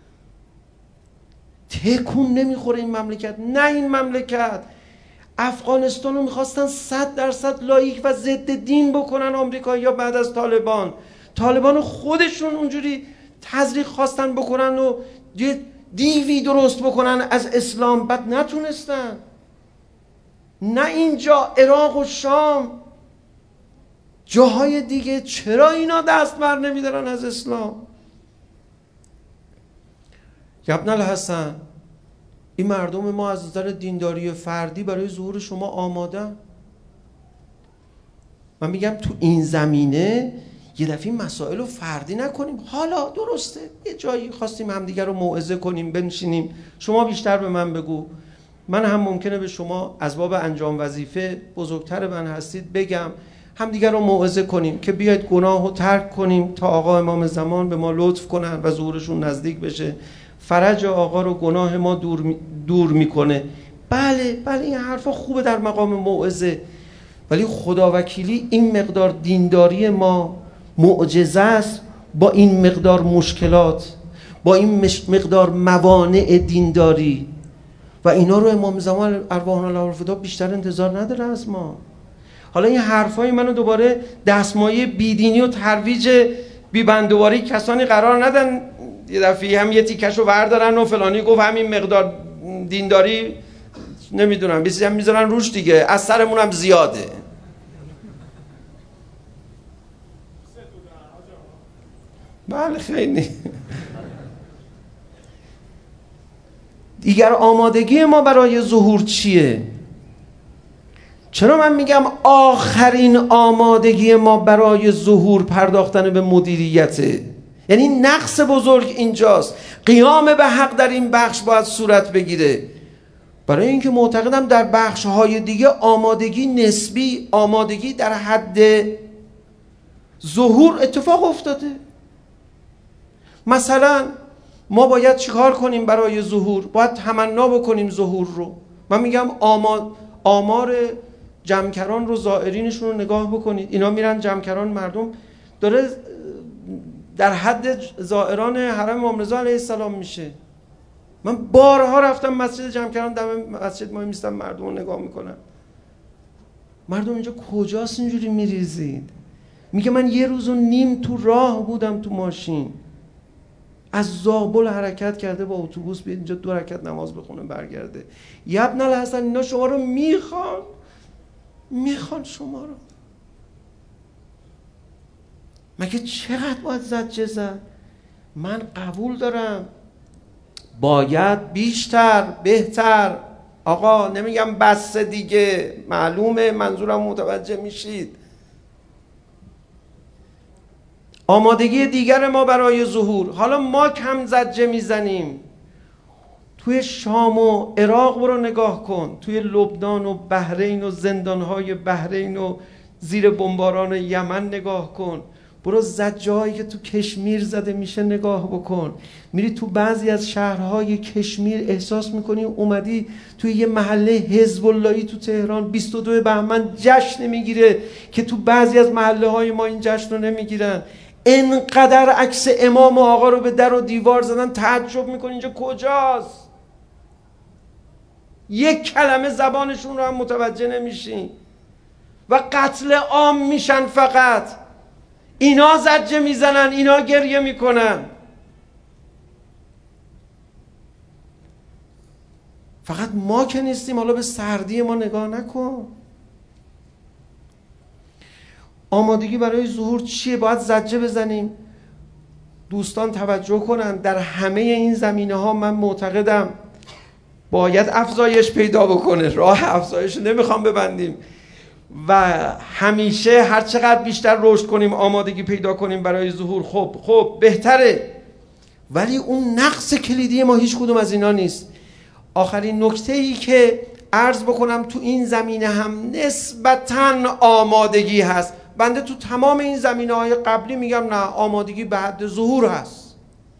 تکون نمیخوره این مملکت. نه این مملکت افغانستان رو میخواستن 100% لایق و ضد دین بکنن آمریکایی‌ها بعد از طالبان خودشون اونجوری تزریق خواستن بکنن و یه دیوی درست بکنن از اسلام، بعد نتونستن. نه اینجا، عراق و شام، جاهای دیگه. چرا اینا دست بر نمیدارن از اسلام؟ ابن الحسن، این مردم ما از نظر دینداری فردی برای ظهور شما آماده. من میگم تو این زمینه یه دفعه مسائل رو فردی نکنیم. حالا درسته یه جایی خواستیم همدیگر رو موعظه کنیم، بنشینیم، شما بیشتر به من بگو، من هم ممکنه به شما از باب انجام وظیفه بزرگتر من هستید بگم، همدیگر رو موعظه کنیم که بیاید گناه رو ترک کنیم تا آقا امام زمان به ما لطف کنن و ظهورشون نزدیک بشه. فرج آقا رو گناه ما دور میکنه. بله این حرفا خوبه در مقام موعظه، ولی خداوکیلی این مقدار دینداری ما معجزه است با این مقدار مشکلات، با این مقدار موانع دینداری، و اینا رو امام زمان ارواحنا الله الفدا بیشتر انتظار نداره از ما. حالا این حرفای منو دوباره دستمایه بیدینی و ترویج بیبندواری کسانی قرار ندن یه دفعه هم یه تیکشو بردارن و فلانی گفت همین مقدار دینداری نمیدونم بیسی هم میذارن روش دیگه، از سرمون هم زیاده. بله خیلی. دیگر آمادگی ما برای ظهور چیه؟ چرا من میگم آخرین آمادگی ما برای ظهور پرداختن به مدیریته؟ یعنی نقص بزرگ اینجاست. قیام به حق در این بخش باید صورت بگیره، برای اینکه معتقدم در بخش‌های دیگه آمادگی نسبی، آمادگی در حد ظهور اتفاق افتاده. مثلا ما باید چیکار کنیم برای ظهور؟ باید تمنا بکنیم ظهور رو. من میگم آمار جمکران رو، زائرینشون رو نگاه بکنید. اینا میرن جمکران، مردم داره در حد زائران حرم امام رضا علیه السلام میشه. من بارها رفتم مسجد جمکران، دم مسجد ما میستم، مردم رو نگاه میکنم. مردم اینجا کجاست اینجوری میریزید؟ میگه من 1.5 روز تو راه بودم تو ماشین، از زابل حرکت کرده با اتوبوس بیاد اینجا 2 رکعت نماز بخونه برگرده. ابن الحسن اینا شما رو میخوان شما رو. مگه چقدر باید زجه زد؟ من قبول دارم باید بیشتر، بهتر. آقا نمیگم بس دیگه، معلومه منظورم، متوجه میشید. آمادگی دیگر ما برای ظهور. حالا ما کم زجه میزنیم. توی شام و عراق برو نگاه کن، توی لبنان و بحرین و زندانهای بحرین و زیر بمباران یمن نگاه کن، برو زجه‌هایی که تو کشمیر زده میشه نگاه بکن. میری تو بعضی از شهرهای کشمیر احساس میکنی اومدی توی یه محله حزب اللهی تو تهران 22 بهمن جشن میگیره که تو بعضی از محله های ما این جشن رو نمیگیرن. انقدر عکس امام و آقا رو به در و دیوار زدن، تعجب میکنی اینجا کجاست؟ یک کلمه زبانشون رو هم متوجه نمیشین و قتل عام میشن. فقط اینا زجه میزنن، اینا گریه میکنن. فقط ما که نیستیم. حالا به سردی ما نگاه نکن. آمادگی برای ظهور چیه؟ باید زجه بزنیم. دوستان توجه کنن، در همه این زمینه ها من معتقدم باید افزایش پیدا بکنه. راه افزایش نمیخوام ببندیم و همیشه هر چقدر بیشتر رشد کنیم، آمادگی پیدا کنیم برای ظهور، خب بهتره. ولی اون نقص کلیدی ما هیچ کدوم از اینا نیست. آخرین نکته ای که عرض بکنم، تو این زمینه هم نسبتاً آمادگی هست. بنده تو تمام این زمینه‌های قبلی میگم نه، آمادگی به حد ظهور هست.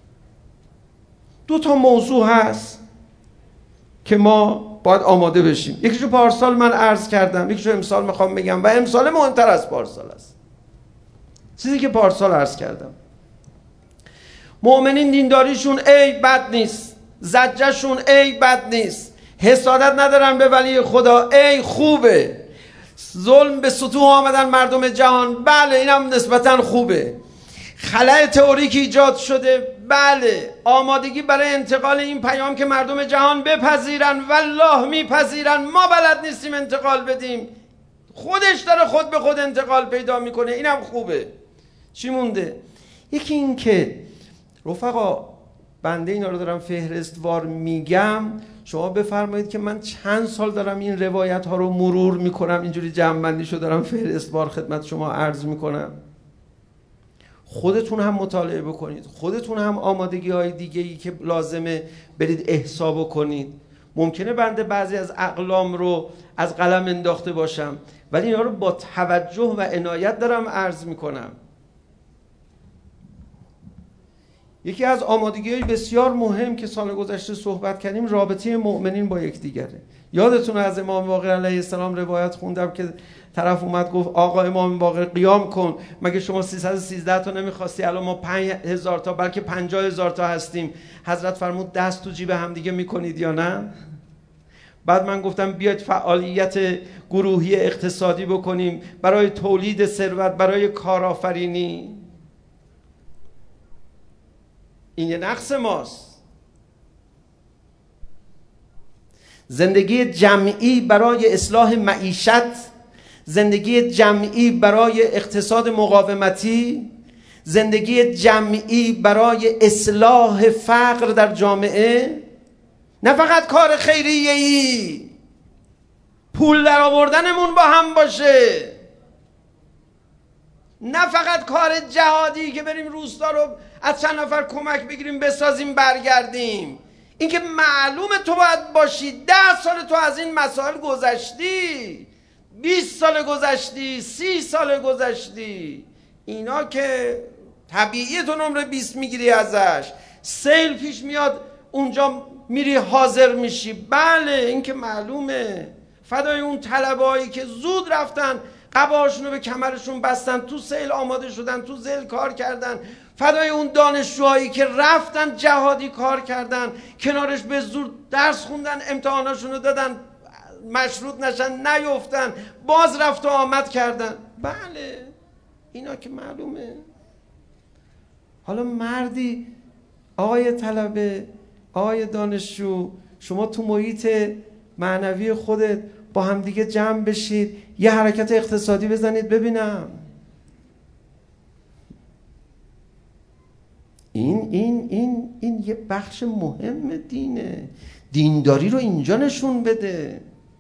2 موضوع هست که ما باید آماده بشیم. یکیشو پارسال من عرض کردم، یکیشو امسال میخوام بگم و امسال مهمتر از پارسال است. چیزی که پارسال عرض کردم، مؤمنین دینداریشون بد نیست، زجهشون بد نیست، حسادت ندارن به ولی خدا، خوبه. ظلم به سطوح آمدن مردم جهان، بله اینم نسبتا خوبه. خلأ تئوریک ایجاد شده، بله. آمادگی برای انتقال این پیام که مردم جهان بپذیرن، والله میپذیرن، ما بلد نیستیم انتقال بدیم، خودش داره خود به خود انتقال پیدا میکنه، اینم خوبه. چی مونده؟ یکی این که رفقا، بنده اینا رو دارم فهرستوار میگم، شما بفرمایید که من چند سال دارم این روایت ها رو مرور میکنم، اینجوری جمع بندی شو دارم فهرستوار خدمت شما عرض میکنم. خودتون هم مطالعه بکنید، خودتون هم آمادگی های دیگه‌ای که لازمه برید احصا بکنید. ممکنه بنده بعضی از اقلام رو از قلم انداخته باشم، ولی اینا رو با توجه و عنایت دارم عرض میکنم. یکی از آمادگی‌های بسیار مهم که سال گذشته صحبت کردیم رابطه مؤمنین با یکدیگره. یادتونه از امام باقر علیه السلام روایت خوندم که طرف اومد گفت آقا امام باقر قیام کن، مگه شما 313 تا نمیخواستی؟ الان ما 5000 تا بلکه 50000 تا هستیم. حضرت فرمود دست تو جیب هم دیگه میکنید یا نه؟ بعد من گفتم بیاید فعالیت گروهی اقتصادی بکنیم برای تولید ثروت، برای کارآفرینی. این یه نقص ماست. زندگی جمعی برای اصلاح معیشت، زندگی جمعی برای اقتصاد مقاومتی، زندگی جمعی برای اصلاح فقر در جامعه، نه فقط کار خیریه‌ای، پول در آوردنمون با هم باشه، نه فقط کار جهادی که بریم روستا رو از چند نفر کمک بگیریم بسازیم برگردیم. این که معلومه تو باید باشی 10 سال تو از این مسائل گذشتی، 20 سال گذشتی، 30 سال گذشتی، اینا که طبیعیه تو نمره 20 میگیری ازش، سیل پیش میاد اونجا میری حاضر میشی. بله این که معلومه. فدای اون طلبهایی که زود رفتن قباشونو به کمرشون بستن، تو سیل آماده شدن، تو سیل کار کردن. فدای اون دانشجوهایی که رفتن جهادی کار کردن، کنارش به زور درس خوندن، امتحاناشونو دادن، مشروط نشن، نیفتن، باز رفت و آمد کردن. بله اینا که معلومه. حالا مردی، آقای طلبه، آقای دانشجو، شما تو محیط معنوی خودت با همدیگه جمع بشید، یه حرکت اقتصادی بزنید ببینم. این یه بخش مهم دینه. دینداری رو اینجا نشون بده.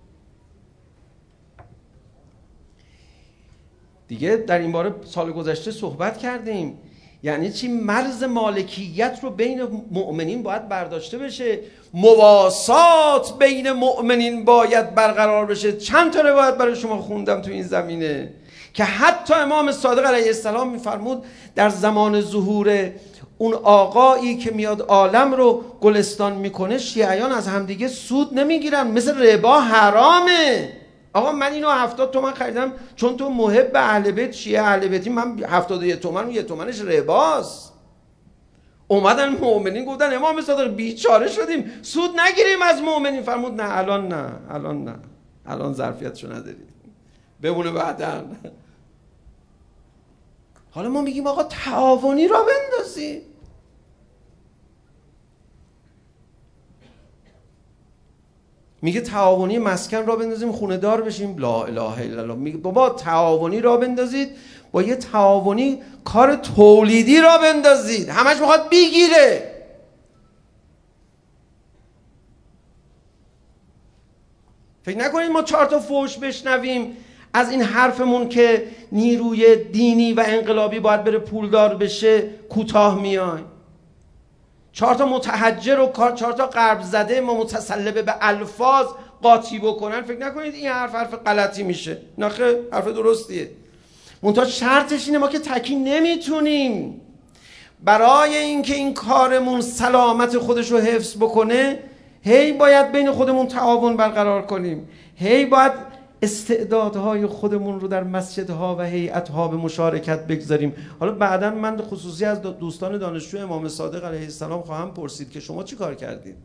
دیگه در این باره سال گذشته صحبت کردیم. یعنی چی؟ مرز مالکیت رو بین مؤمنین باید برداشته بشه، مواسات بین مؤمنین باید برقرار بشه. چند تا روایت برای شما خوندم تو این زمینه که حتی امام صادق علیه السلام میفرمود در زمان ظهور اون آقایی که میاد عالم رو گلستان میکنه، شیعیان از همدیگه سود نمیگیرن، مثل ربا حرامه. آقا من اینو 70 تومن خریدم چون تو محب اهل بیت، شیعه اهل بیتی، من 71 تومن، 1 تومنش رباست. اومدن مؤمنین گفتن امام صادق بیچاره شدیم، سود نگیریم از مؤمنین. فرمود نه الان نه، الان نه، الان ظرفیتشو ندارید، بمونه بعداً. حالا ما میگیم آقا تعاونی را بندازی. میگه تعاونی مسکن را بندازیم خونه دار بشیم. لا اله الا الله. میگه بابا تعاونی را بندازید، با یه تعاونی کار تولیدی را بندازید. همش میخواد بگیره. فکر نکنید ما 4 تا فحش بشنویم از این حرفمون که نیروی دینی و انقلابی باید بره پولدار بشه کوتاه میایم. 4 تا متحجر و 4 تا غرب زده ما متسلبه به الفاظ قاطی بکنن. فکر نکنید این حرف غلطی میشه. نه خیر، حرف درستیه. منتها شرطش اینه ما که تکی نمیتونیم. برای اینکه این کارمون سلامت خودش رو حفظ بکنه، هی باید بین خودمون تعاون برقرار کنیم. هی باید استعدادهای خودمون رو در مسجدها و هیئتها به مشارکت بگذاریم. حالا بعدا من خصوصی از دوستان دانشجو امام صادق علیه السلام خواهم پرسید که شما چی کار کردید؟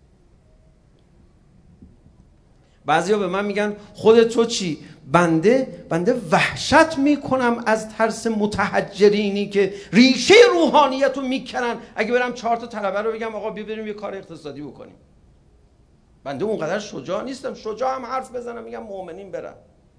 بعضیا به من میگن خودت تو چی؟ بنده وحشت میکنم از ترس متحجرینی که ریشه روحانیت رو میکنن. اگه برم 4 تا طلبه رو بگم آقا بریم یه کار اقتصادی بکنیم، بنده اونقدر شجاع نیستم. شجاع هم حرف بزنم میگم مؤمنین برن.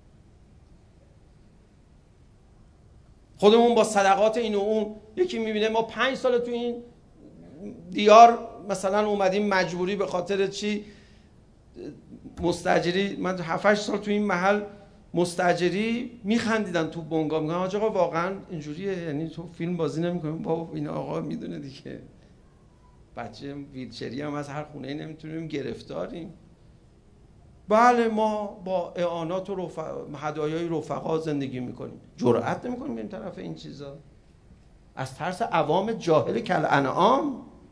خودمون با صدقات این و اون، یکی میبینه ما 5 سال تو این دیار مثلا اومدیم مجبوری به خاطر چی؟ مستاجری. من 7-8 سال تو این محل مستاجری میخندیدن تو بنگاه، میگن آقا واقعا اینجوریه؟ یعنی تو فیلم بازی نمیکنیم؟ بابا این آقا میدونه دیگه، بچه ویلچری هم از هر خونه نمیتونیم، گرفتاریم. بله ما با اعانات و هدایای رفقا زندگی میکنیم. جرئت نمیکنیم بریم طرف این چیزا از ترس عوام جاهل کالانعام.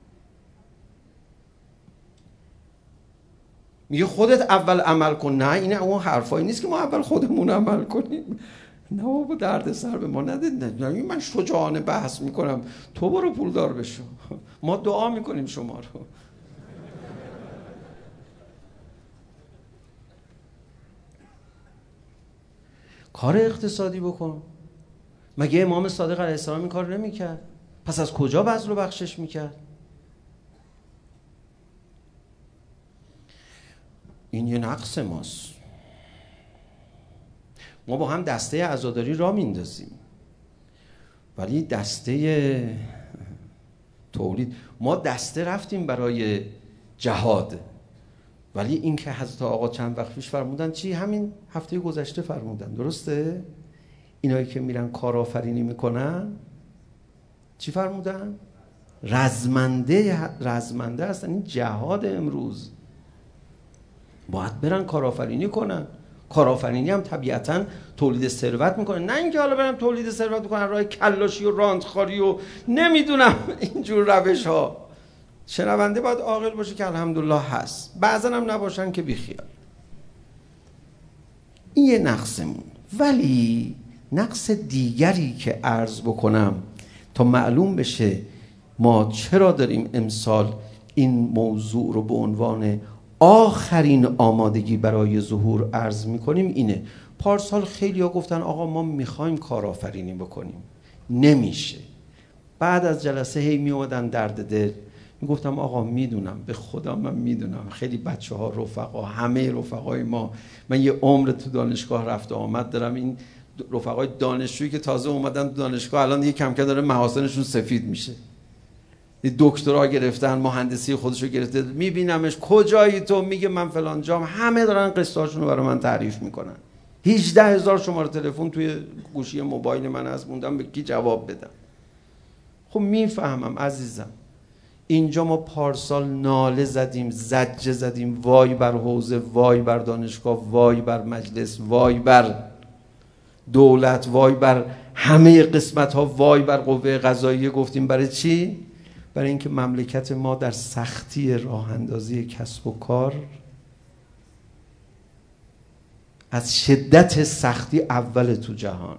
میگه خودت اول عمل کن. نه این اون حرفایی نیست که ما اول خودمون عمل کنیم. نه بابا درد سر به ما نده. نه من شجاعانه بحث میکنم تو برو پولدار بشو، ما دعا میکنیم شما رو. کار اقتصادی بکن. مگه امام صادق علیه السلام این کار نمیکرد؟ پس از کجا بذل و بخشش میکرد؟ این یه نقص ماست. ما با هم دسته عزاداری را میندازیم، ولی دسته تولید، ما دسته رفتیم برای جهاد، ولی این که حضرت آقا چند وقت پیش فرمودن چی؟ همین هفته گذشته فرمودن، درسته؟ اینایی که میرن کارآفرینی میکنن چی فرمودن؟ رزمنده هستن. این جهاد امروز باید برن کارآفرینی کنن. کارآفرینی هم طبیعتاً تولید ثروت میکنه، نه اینکه حالا برن تولید ثروت میکنن راه کلاشی و راندخاری و نمیدونم اینجور روش ها. شنونده باید عاقل باشه که الحمدلله هست، بعضا هم نباشن که بیخیال. این یه نقصمون. ولی نقص دیگری که عرض بکنم تا معلوم بشه ما چرا داریم امسال این موضوع رو به عنوان آخرین آمادگی برای ظهور عرض میکنیم اینه. پارسال خیلی ها گفتن آقا ما میخوایم کارآفرینی بکنیم، نمیشه. بعد از جلسه هی میومدن درد دل، میگفتم آقا میدونم، به خدا من میدونم خیلی بچه ها رفقا، همه رفقای ما، من یه عمر تو دانشگاه رفت آمد دارم، این رفقای دانشجویی که تازه اومدن تو دانشگاه الان دیگه کم کم داره محاسنشون سفید میشه، دکترا گرفتن، مهندسی خودشو گرفته، میبینمش کجایی تو؟ میگه من فلان جام. همه دارن قصه‌هاشون رو برای من تعریف میکنن. 18000 شماره تلفن توی گوشی موبایل من هست، موندم به کی جواب بدم. خب میفهمم عزیزم، اینجا ما پارسال ناله زدیم، زجه زدیم، وای بر حوزه، وای بر دانشگاه، وای بر مجلس، وای بر دولت، وای بر همه قسمت ها، وای بر قوه قضاییه. گفتیم برای چی؟ برای اینکه مملکت ما در سختی راه اندازی کسب و کار از شدت سختی اول تو جهان،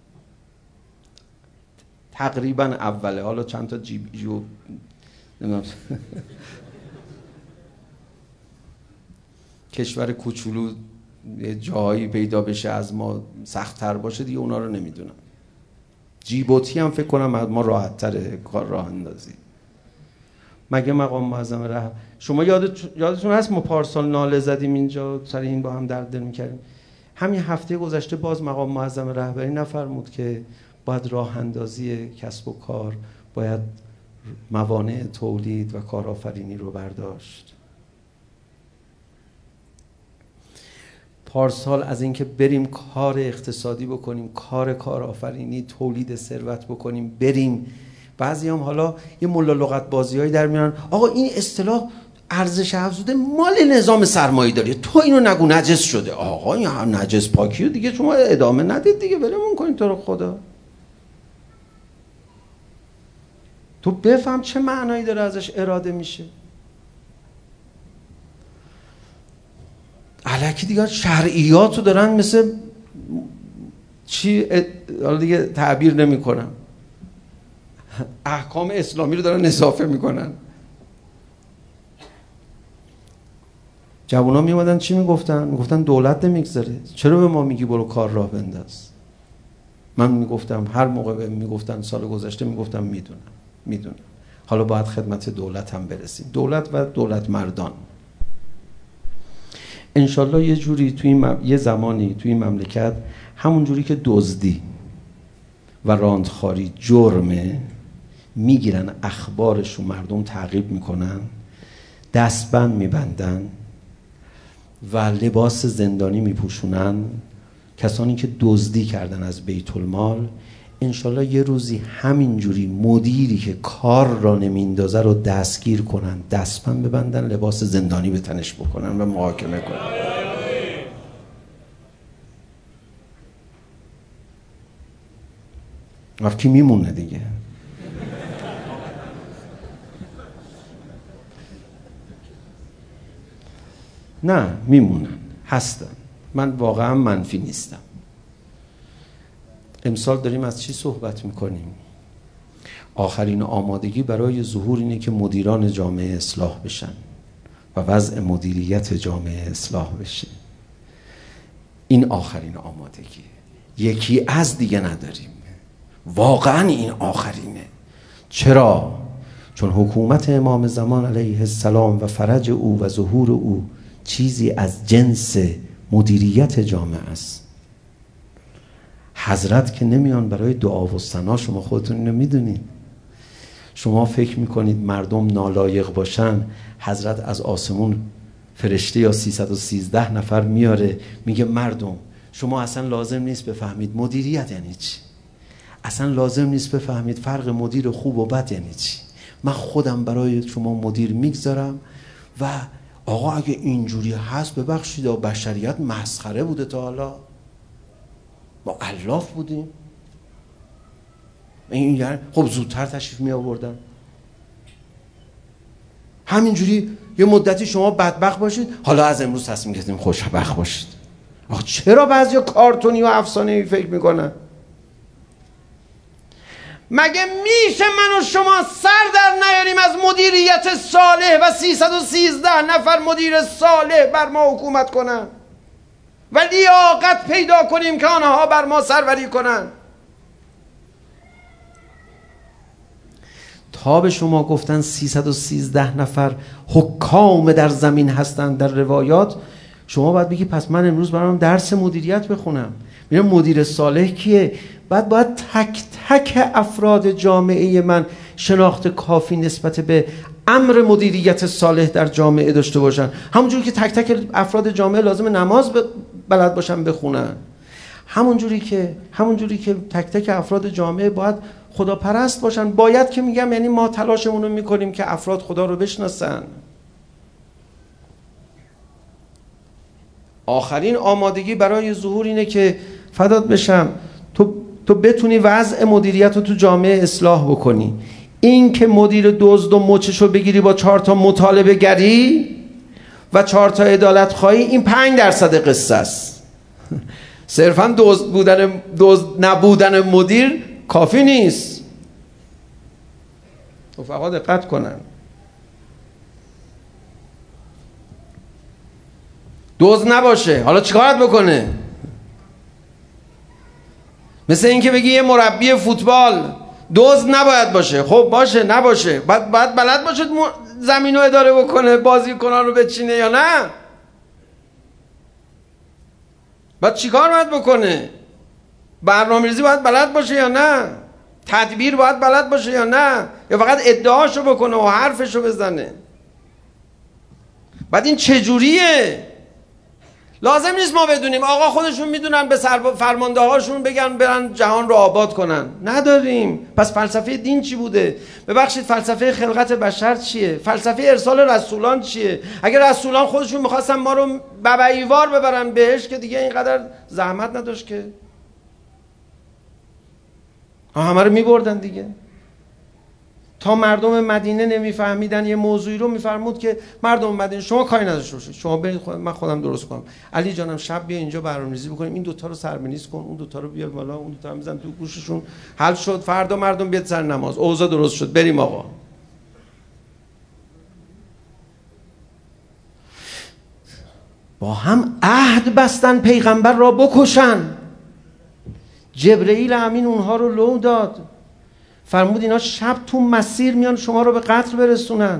تقریبا اوله، حالا چند تا جیو نمیدونم کشور کوچولو یه جایی پیدا بشه از ما سخت‌تر باشه دیگه، اونا رو نمیدونم. جیبوتی هم فکر کنم از ما راحت‌تره کار راه اندازی. مگه مقام معظم رهبری، شما یادتون هست ما پارسال ناله زدیم اینجا سر این با هم درد دل می‌کردیم؟ همین هفته گذشته باز مقام معظم رهبری نفرمود که باید راه اندازی کسب و کار، باید موانع تولید و کارآفرینی رو برداشت. پارسال از اینکه بریم کار اقتصادی بکنیم، کار کارآفرینی، تولید ثروت بکنیم، بریم بعضی هم حالا یه ملا لغت بازیایی در میارن، آقا این اصطلاح ارزش افزوده مال نظام سرمایه‌داری، تو اینو نگو نجس شده. آقا این نجس پاکیو دیگه شما ادامه ندید دیگه، ولمون کنید تو رو خدا. تو بفهم چه معنایی داره ازش اراده میشه. الکی دیگه شرعیاتو دارن مثل چی حالا دیگه تعبیر نمی‌کنم، احکام اسلامی رو دارن اضافه میکنن. جوونا میومدن چی میگفتن؟ میگفتن دولت نمیگذاره، چرا به ما میگی برو کار راه بنداز؟ من میگفتم هر موقع میگفتن سال گذشته میگفتم میدونم، حالا باید خدمت دولت هم برسیم، دولت و دولت مردان. انشالله یه جوری یه زمانی توی این مملکت همون جوری که دزدی و راندخاری جرمه، میگیرن اخبارشو مردم تعقیب میکنن، دستبند میبندن و لباس زندانی میپوشونن، کسانی که دزدی کردن از بیت المال، انشالله یه روزی همینجوری مدیری که کار را نمیندازه رو دستگیر کنن، دستبند ببندن، لباس زندانی به تنش بکنن و محاکمه کنن. کی میمونه دیگه؟ نه میمونن، هستن. من واقعا منفی نیستم. امسال داریم از چی صحبت میکنیم؟ آخرین آمادگی برای ظهور اینه که مدیران جامعه اصلاح بشن و وضع مدیریت جامعه اصلاح بشه. این آخرین آمادگی، یکی از دیگه نداریم. واقعا این آخرینه. چرا؟ چون حکومت امام زمان علیه السلام و فرج او و ظهور او چیزی از جنس مدیریت جامعه است. حضرت که نمیان برای دعا و ثنا، شما خودتون اینو میدونید. شما فکر میکنید مردم نالایق باشن، حضرت از آسمون فرشته یا 313 نفر میاره میگه مردم شما اصلا لازم نیست بفهمید مدیریت یعنی چی، اصلا لازم نیست بفهمید فرق مدیر خوب و بد یعنی چی، من خودم برای شما مدیر میگذارم و آقا اگه اینجوری هست ببخشید بشریت مسخره بوده تا حالا، ما الاف بودیم. این یعنی خب زودتر تشریف می آوردن. همینجوری یه مدتی شما بدبخت باشید، حالا از امروز تصمیم گرفتیم خوشبخت باشید. آخه چرا بعضیا کارتونی و افسانه‌ای فکر میکنن؟ مگه میشه من و شما سر در نیاریم از مدیریت صالح و 313 نفر مدیر صالح بر ما حکومت کنن و لیاقت پیدا کنیم که آنها بر ما سروری کنن؟ تا به شما گفتن 313 نفر حکام در زمین هستند در روایات، شما باید بگی پس من امروز برام درس مدیریت بخونم. میرم مدیر صالح کیه؟ باید تک تک افراد جامعه من شناخت کافی نسبت به امر مدیریت صالح در جامعه داشته باشن. همونجوری که تک تک افراد جامعه لازم نماز بلد باشن بخونن، همونجوری که تک تک افراد جامعه باید خداپرست باشن. باید که میگم یعنی ما تلاشمون رو میکنیم که افراد خدا رو بشناسن. آخرین آمادگی برای ظهور اینه که فدات بشم تو بتونی وضع مدیریت رو تو جامعه اصلاح بکنی. این که مدیر دزد و مچش رو بگیری با 4 تا مطالبه گری و 4 تا عدالت خواهی، این 5% قصه است. صرفا دزد نبودن مدیر کافی نیست. رفقا دقت کنن. دزد نباشه حالا چیکارت بکنه؟ مثل این که بگی یه مربی فوتبال دزد نباید باشه. خب باشه نباشه، باید بلد باشه زمین رو اداره بکنه، بازیکنان رو بچینه یا نه؟ باید چیکار باید بکنه؟ برنامه‌ریزی باید بلد باشه یا نه؟ تدبیر باید بلد باشه یا نه؟ یا فقط ادعاشو بکنه و حرفشو بزنه؟ بعد این چجوریه؟ لازم نیست ما بدونیم. آقا خودشون میدونن به فرمانده هاشون بگن برن جهان رو آباد کنن. نداریم. پس فلسفه دین چی بوده؟ ببخشید فلسفه خلقت بشر چیه؟ فلسفه ارسال رسولان چیه؟ اگر رسولان خودشون میخواستن ما رو ببعیوار ببرن بهش که دیگه اینقدر زحمت نداشت که همه رو میبردن دیگه. تا مردم مدینه نمیفهمیدن یه موضوعی رو، میفرمود که مردم مدینه شما کاری نداشته باشید، شما برید من خودم درست کنم. علی جانم شب بیا اینجا برنامه‌ریزی بکنیم، این دوتا رو سربنیز کن، اون دوتا رو بیار بالا، اون دوتا رو میزن تو گوششون، حل شد. فردا مردم بیاد سر نماز، اوضاع درست شد، بریم آقا. با هم عهد بستن پیغمبر را بکشن. جبرئیل امین اونها رو لو داد، فرمود اینا شب تو مسیر میان شما رو به قتل برسونن.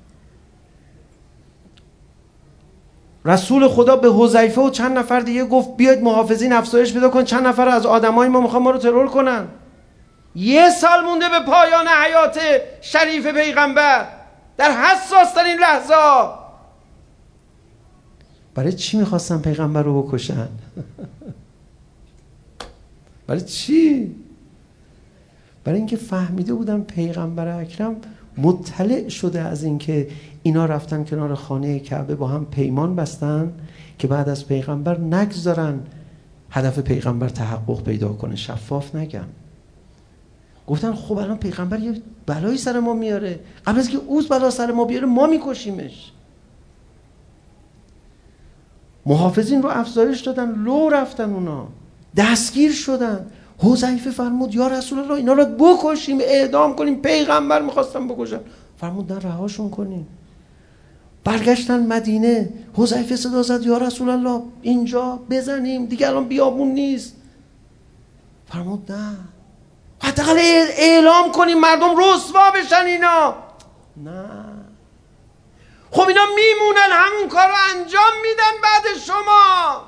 رسول خدا به حذیفه و چند نفر دیگه گفت بیاید محافظین افزایش پیدا کن، چند نفر از آدمای ما میخوان ما رو ترور کنن. 1 سال مونده به پایان حیات شریف پیغمبر، در حساس ترین لحظه. برای چی میخواستن پیغمبر رو بکشن؟ برای چی؟ برای اینکه فهمیده بودن پیغمبر اکرم مطلع شده از اینکه اینا رفتن کنار خانه کعبه با هم پیمان بستن که بعد از پیغمبر نگذارن هدف پیغمبر تحقق پیدا کنه، شفاف نگن. گفتن خب الان پیغمبر یه بلایی سر ما میاره، قبل از که اوز بلا سر ما بیاره ما میکشیمش. محافظین رو افزایش دادن، لو رفتن، اونا دستگیر شدن. حذیفه فرمود یا رسول الله اینا رو بکشیم، اعدام کنیم، پیغمبر میخواستن بکشن. فرمود نه، رهاشون کنیم. برگشتن مدینه، حذیفه صدا زد یا رسول الله اینجا بزنیم دیگه، الان بیابون نیست. فرمود نه، حداقل اعلام کنیم مردم رسوا بشن اینا. نه، خب اینا میمونن همون کار رو انجام میدن بعد شما.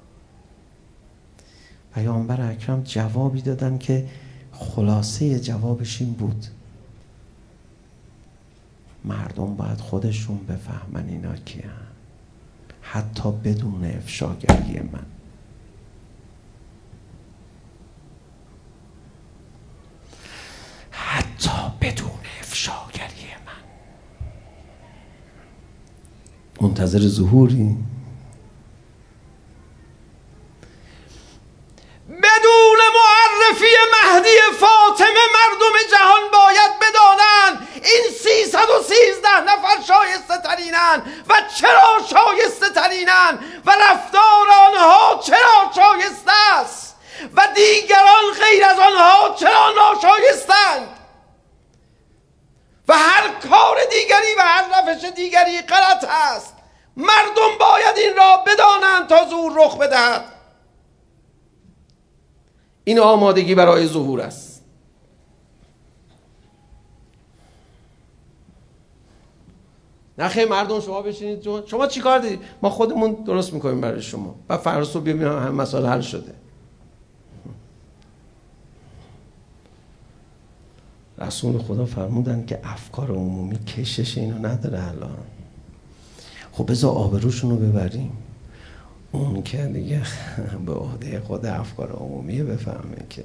پیامبر اکرم جوابی دادن که خلاصه جوابش این بود مردم باید خودشون بفهمن اینا کیان، حتی بدون افشاگری من. حتی بدون افشاگری من. منتظر ظهوری؟ بدون معرفی مهدی فاطمه مردم جهان باید بدانند این 313 نفر شایسته ترینن و چرا شایسته ترینن و رفتار آنها چرا شایسته است و دیگران غیر از آنها چرا ناشایستند و هر کار دیگری و هر روش دیگری غلط است. مردم باید این را بدانند تا ظهور رخ بدهد. این آمادگی برای ظهور است. نخیر مردم شما بشینید، شما چی کار دارید؟ ما خودمون درست میکنیم برای شما، بعد فردا صبح ببینیم همه مسائل حل شده. رسول خدا فرمودن که افکار عمومی کشش اینو نداره الان. خب بذار آبروشون رو ببریم. اون که دیگه به عهده خود افکار عمومی بفهمه که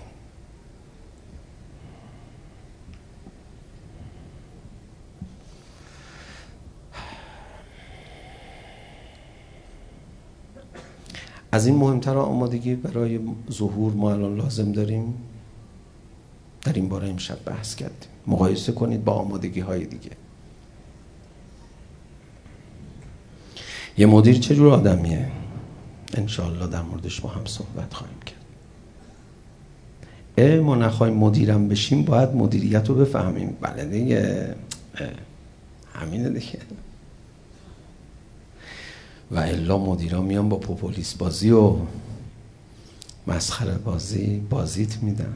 از این مهمتر آمادگی برای ظهور ما الان لازم داریم. در این باره امشب بحث کردیم. مقایسه کنید با آمادگی های دیگه. یه مدیر چجور آدمیه؟ انشاءالله در موردش ما هم صحبت خواهیم کرد. ما نخواهیم مدیرم بشیم باید مدیریت رو بفهمیم. بله دیگه، همینه دیگه. و الا مدیران میان با پوپولیس بازی و مسخره بازی بازیت میدن.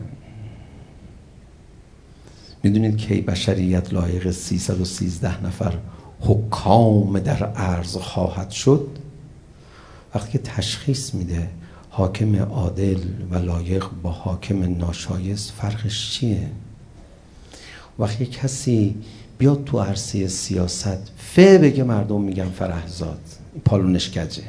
میدونید که بشریت لایق 313 نفر حکام در ارض خواهد شد؟ وقتی که تشخیص میده حاکم عادل و لایق با حاکم ناشایست فرقش چیه؟ وقتی کسی بیاد تو عرصه سیاست بگه مردم میگن فرهزاد، این پالونش کجه.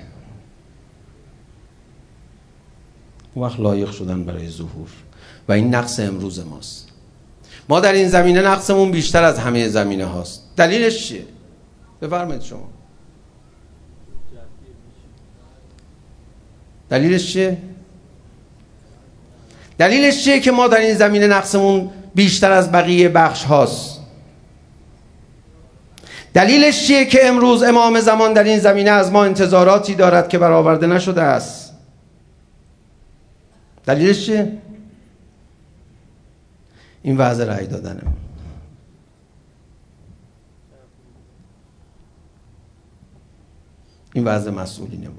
اون وقت لایق شدن برای ظهور. و این نقص امروز ماست. ما در این زمینه نقصمون بیشتر از همه زمینه هاست. دلیلش چیه؟ بفرمایید شما. دلیلش چیه؟ دلیلش چیه که ما در این زمینه نقصمون بیشتر از بقیه بخش هاست؟ دلیلش چیه که امروز امام زمان در این زمینه از ما انتظاراتی دارد که برآورده نشده است؟ دلیلش چیه؟ این وضع رأی دادنه. این وضع مسئولینمون.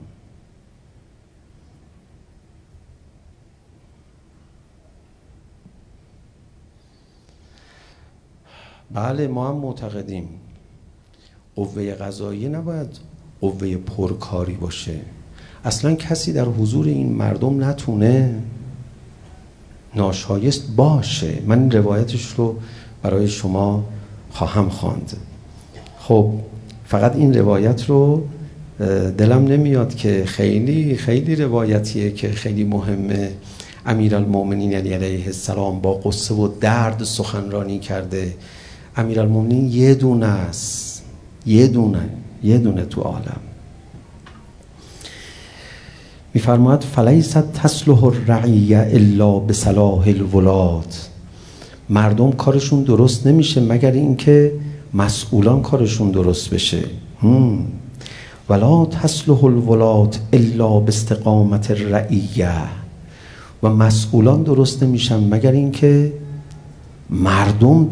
بله ما هم معتقدیم قوه قضاییه نباید قوه پرکاری باشه. اصلا کسی در حضور این مردم نتونه ناشایست باشه. من این روایتش رو برای شما خواهم خواند. خب فقط این روایت رو دلم نمیاد که خیلی روایتیه که خیلی مهمه. امیرالمومنین علیه السلام با غصه و درد سخنرانی کرده. امیرالمومنین یه دونه است، یه دونه تو عالم. میفرماید فلیست تصلح الرعیه الا بصلاح الولاة. مردم کارشون درست نمیشه مگر اینکه مسئولان کارشون درست بشه. ولا تصلح الولاة الا باستقامت الرعیه. و مسئولان درست نمیشن مگر اینکه مردم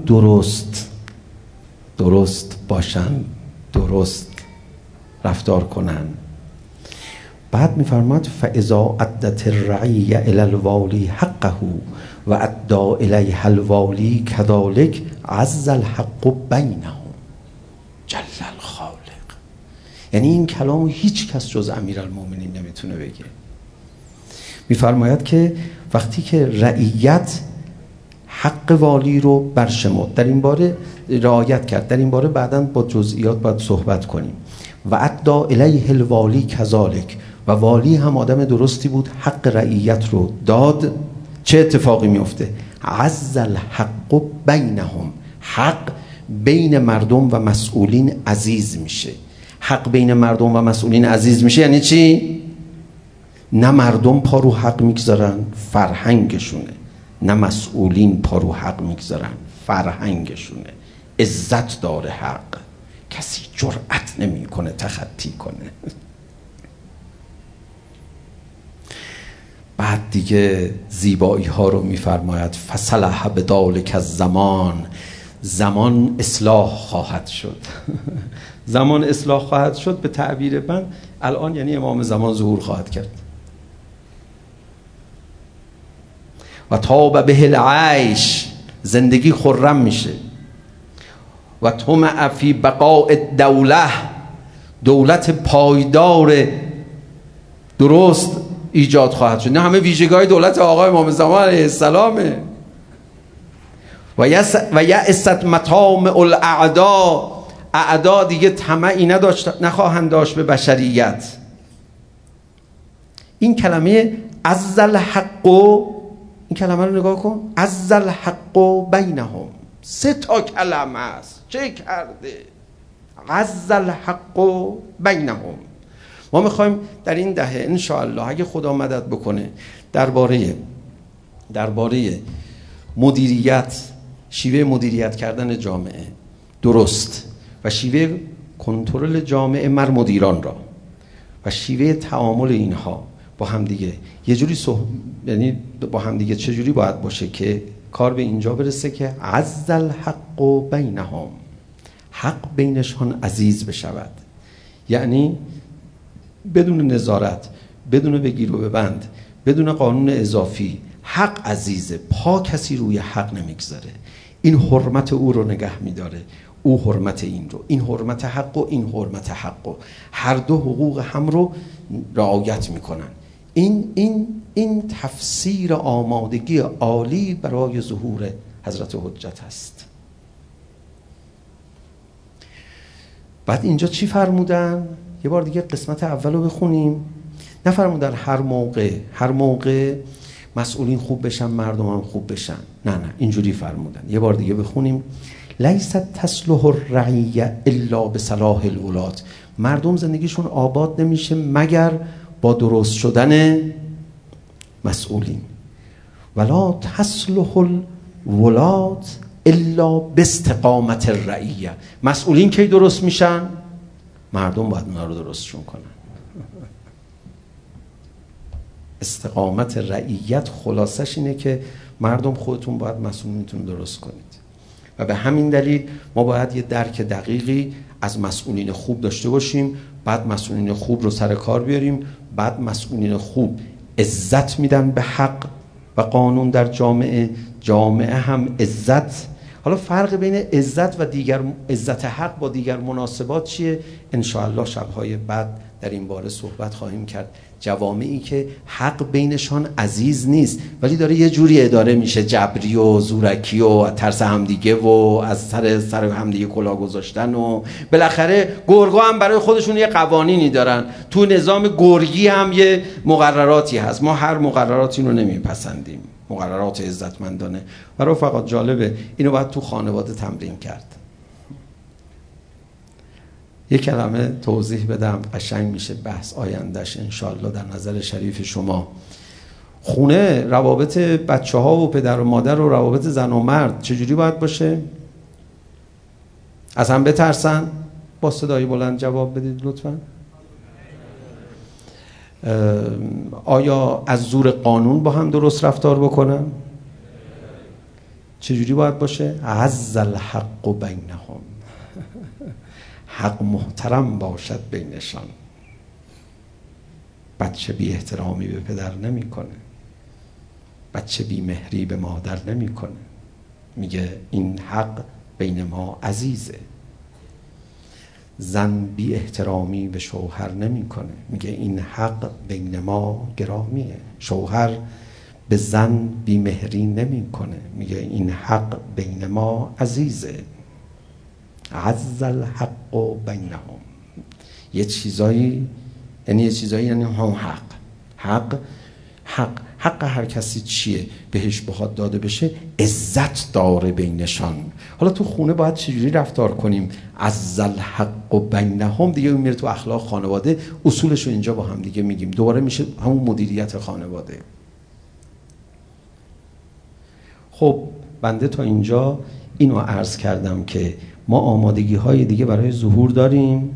درست باشن، درست رفتار کنن. بعد میفرماد فاذا ادت الرعیه الی الوالی حقه و ادى الیه الوالی كذلك عز الحق بینهم جل الخالق. یعنی این کلامو هیچ کس جز امیرالمومنین نمیتونه بگه. میفرماید که وقتی که رعیت حق والی رو برشمرد، در این باره رعایت کرد، در این باره بعداً با جزئیات باید صحبت کنیم. و ادى الیه الوالی كذلك، و والی هم آدم درستی بود، حق رعیت رو داد. چه اتفاقی میفته؟ عز الحق بینهم. حق بین مردم و مسئولین عزیز میشه. حق بین مردم و مسئولین عزیز میشه یعنی چی؟ نه مردم پا رو حق میگذارن، فرهنگشونه، نه مسئولین پا رو حق میگذارن، فرهنگشونه. عزت داره حق، کسی جرأت نمیکنه تخطی کنه. بعد دیگه زیبایی ها رو میفرماید فصلح بذلک الزمان. زمان اصلاح خواهد شد. زمان اصلاح خواهد شد به تعبیر من الان یعنی امام زمان ظهور خواهد کرد. و طاب به العیش، زندگی خرم میشه. و طمع فی بقاء الدوله، دولت پایدار درست ایجاد خواهد شد. نه همه ویژگی‌های دولت آقای امام زمان علیه السلامه. و یأست مطامع الاعدا، اعدا دیگه طمعی نخواهند داشت به بشریت. این کلمه عز الحق، این کلمه رو نگاه کن، عز الحق بینهم، 3 کلمه است. چه کرده؟ عز الحق بینهم. ما میخوایم در این دهه انشاءالله اگه خدا مدد بکنه درباره مدیریت، شیوه مدیریت کردن جامعه درست و شیوه کنترل جامعه مر مدیران را و شیوه تعامل اینها با هم دیگه یه جوری یعنی با هم دیگه چه جوری باید باشه که کار به اینجا برسه که عز الحق بینهم، حق بینشان عزیز بشود. یعنی بدون نظارت، بدون بگیر و ببند، بدون قانون اضافی، حق عزیزه، پا کسی روی حق نمیگذاره. این حرمت او رو نگه میداره، او حرمت این رو، این حرمت حق و این حرمت حق و هر دو حقوق هم رو رعایت میکنن. این تفسیر آمادگی عالی برای ظهور حضرت حجت هست. بعد اینجا چی فرمودن؟ یه بار دیگه قسمت اول رو بخونیم. نفرمودن هر موقع مسئولین خوب بشن مردم هم خوب بشن. نه اینجوری فرمودن. یه بار دیگه بخونیم. لیست تصلح الرعیه الا بصلاح الولاة. مردم زندگیشون آباد نمیشه مگر با درست شدن مسئولین. ولا تصلح الولاة الا باستقامت الرعیه. مسئولین کی درست میشن؟ مردم باید اونا رو درستشون کنن. استقامت رعیت خلاصش اینه که مردم خودتون باید مسئولینتون درست کنید و به همین دلیل ما باید یه درک دقیقی از مسئولین خوب داشته باشیم. بعد مسئولین خوب رو سر کار بیاریم. بعد مسئولین خوب عزت میدن به حق و قانون در جامعه هم عزت. حالا فرق بین عزت و عزت حق با دیگر مناسبات چیه؟ انشاءالله شبهای بعد در این باره صحبت خواهیم کرد. جوامعی که حق بینشان عزیز نیست ولی داره یه جوری اداره میشه، جبری و زورکی و ترس همدیگه و از سر همدیگه کلاه گذاشتن و بالاخره گرگا هم برای خودشون یه قوانینی دارن. تو نظام گرگی هم یه مقرراتی هست. ما هر مقرراتی رو نمیپسندیم، مقررات عزتمندانه. برای فقط جالبه اینو باید تو خانواده تمرین کرد. یک کلمه توضیح بدم قشنگ میشه بحث آیندهش انشالله در نظر شریف شما. خونه روابط بچه ها و پدر و مادر و روابط زن و مرد چجوری باید باشه؟ از هم بترسن؟ با صدای بلند جواب بدید لطفا. آیا از زور قانون با هم درست رفتار بکنن؟ چجوری باید باشه؟ عز الحق بینهم، حق محترم باشد بینشان. بچه بی احترامی به پدر نمی کنه، بچه بی مهری به مادر نمی کنه، میگه این حق بین ما عزیزه. زن بی احترامی به شوهر نمی کنه، میگه این حق بین ما گرامیه. شوهر به زن بی مهری نمی کنه، میگه این حق بین ما عزیزه. عز الحق بینهم. یه چیزایی یعنی هم حق هر کسی چیه بهش بخواد داده بشه عزت داره بینشان. حالا تو خونه باید چجوری رفتار کنیم؟ عز الحق بینهم دیگه میره تو اخلاق خانواده، اصولش رو اینجا با هم دیگه میگیم. دوباره میشه همون مدیریت خانواده. خب بنده تا اینجا اینو عرض کردم که ما آمادگی های دیگه برای ظهور داریم.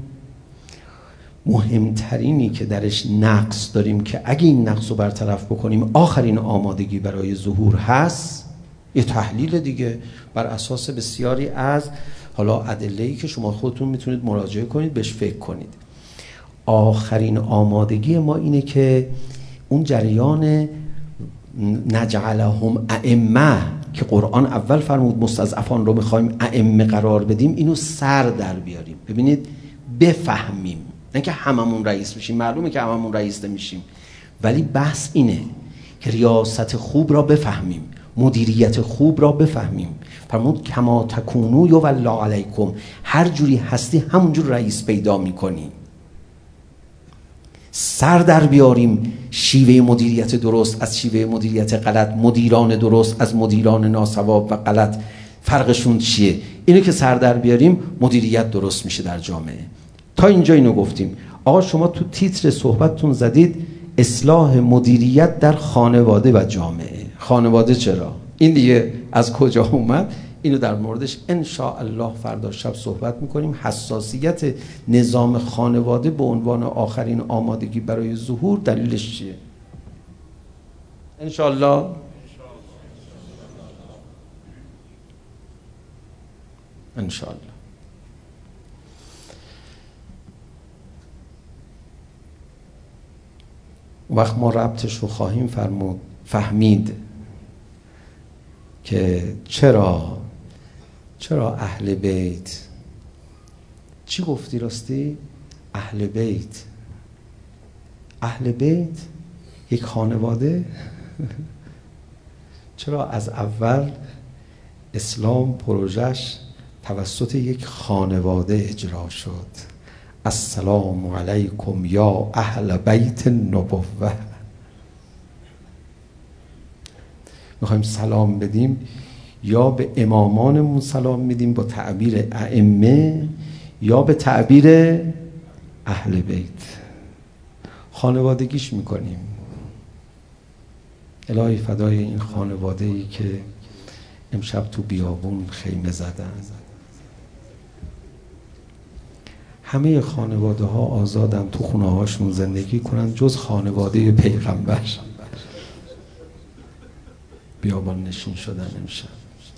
مهمترینی که درش نقص داریم که اگه این نقص رو برطرف بکنیم آخرین آمادگی برای ظهور هست. یه تحلیل دیگه بر اساس بسیاری از حالا ادله‌ای که شما خودتون میتونید مراجعه کنید بهش فکر کنید. آخرین آمادگی ما اینه که اون جریان نجعلهم ائمه که قرآن اول فرمود مستضعفان رو میخوایم ائمه قرار بدیم، اینو سر در بیاریم. ببینید بفهمیم، نه که هممون رئیس میشیم. معلومه که هممون رئیس نمیشیم، ولی بحث اینه که ریاست خوب را بفهمیم، مدیریت خوب را بفهمیم. فرمود کما تکونو یولی علیکم، هر جوری هستی همونجور رئیس پیدا میکنی. سر در بیاریم شیوه مدیریت درست از شیوه مدیریت غلط، مدیران درست از مدیران ناسواب و غلط فرقشون چیه. اینو که سر در بیاریم مدیریت درست میشه در جامعه. تا اینجا اینو گفتیم. آقا شما تو تیتر صحبتتون زدید اصلاح مدیریت در خانواده و جامعه. خانواده چرا؟ این دیگه از کجا اومد؟ اینو در موردش انشاءالله فردا شب صحبت میکنیم. حساسیت نظام خانواده به عنوان آخرین آمادگی برای ظهور دلیلش چیه؟ انشاءالله وقت ما ربطش رو خواهیم فهمید که چرا اهل بیت. چی گفتی راستی؟ اهل بیت یک خانواده. چرا از اول اسلام پروژش توسط یک خانواده اجرا شد؟ السلام علیکم یا اهل بیت النبوه. میخوایم سلام بدیم یا به امامانمون سلام میدیم با تعبیر ائمه یا به تعبیر اهل بیت. خانوادگیش میکنیم. الهی فدای این خانواده‌ای که امشب تو بیابون خیمه زدن. همه خانواده ها آزادن تو خونه هاشون زندگی کنن جز خانواده پیغمبر. بیابان نشین شدن امشب.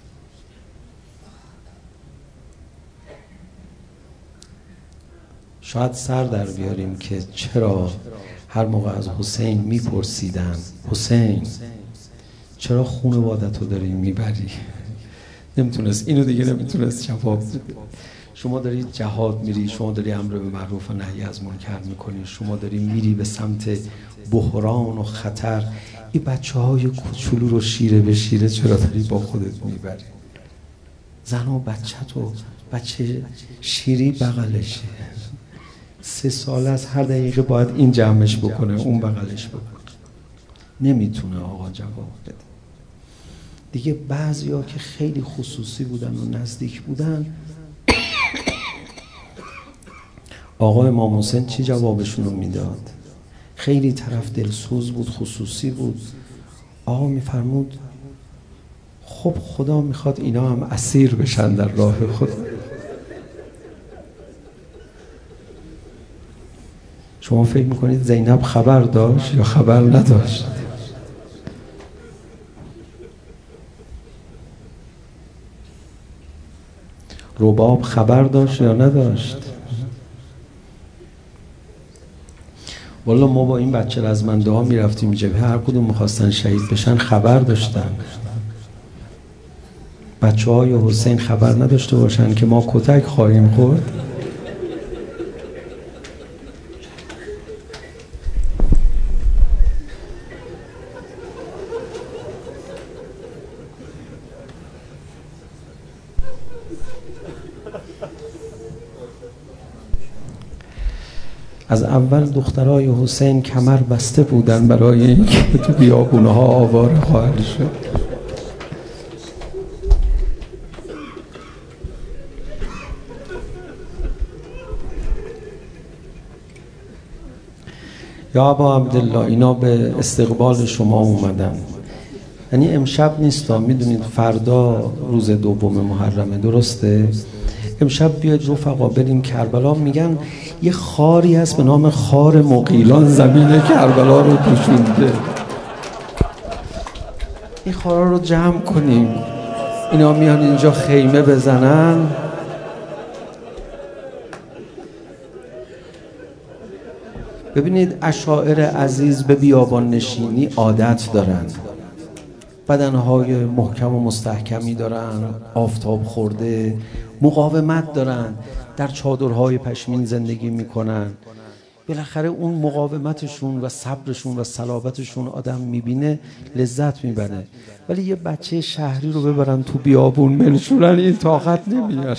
شاید سر در بیاریم که چرا هر موقع از حسین میپرسیدن حسین چرا خانواده‌تو داری میبری؟ نمیتونست، اینو دیگه نمیتونست جواب بده. شما داری جهاد میری، شما داری امر به معروف و نهی از منکر میکنی، شما داری میری به سمت بحران و خطر. این بچه های کوچولو رو شیره به شیره چرا داری با خودت میبری؟ زن و بچه شیری بغلشه، 3 سال از هر دقیقه باید این جمعش بکنه اون بغلش بکنه، نمیتونه آقا جواب بده دیگه. بعضیا که خیلی خصوصی بودن و نزدیک بودن، آقا امام حسین چی جوابشون رو میداد؟ خیلی طرف دلسوز بود، خصوصی بود. آقا میفرمود خب خدا میخواد اینا هم اسیر بشن در راه خدا. شما فکر میکنید زینب خبر داشت یا خبر نداشت؟ رباب خبر داشت یا نداشت؟ والا ما با این بچه رزمنده ها میرفتیم جبهه، هر کدوم میخواستن شهید بشن خبر داشتن. بچه های حسین خبر نداشته باشن که ما کتک خواهیم خورد؟ از اول دخترای حسین کمر بسته بودن برای اینکه تو بیابونها آواره خواهد شد. یا ابا عبدالله اینا به استقبال شما اومدن، یعنی امشب نیستا، میدونید فردا روز 2 محرمه، درسته؟ امشب بیاید رفقا بریم کربلا. میگن یه خاری هست به نام خار مغیلان زمین کربلا رو پوشونده. این خارا رو جمع کنیم، اینا میان اینجا خیمه بزنن. ببینید اشاعره عزیز به بیابان نشینی عادت دارن، بدنهای محکم و مستحکمی دارن، آفتاب خورده، مقاومت دارن، در چادرهای پشمین زندگی میکنن. بالاخره اون مقاومتشون و صبرشون و صلابتشون آدم میبینه لذت میبره. ولی یه بچه شهری رو ببرن تو بیابون منشورن، این طاقت نمیاره.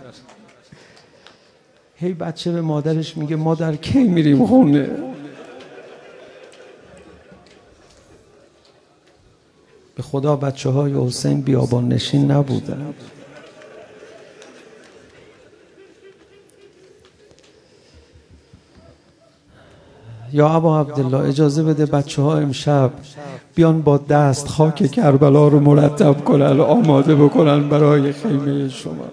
هی بچه به مادرش میگه مادر کی میریم خونه؟ به خدا بچه های حسین بیابان نشین نبودن. یا ابا عبدالله اجازه بده بچه ها امشب بیان با دست خاک کربلا رو مرتب کنن، آماده بکنن برای خیمه شما.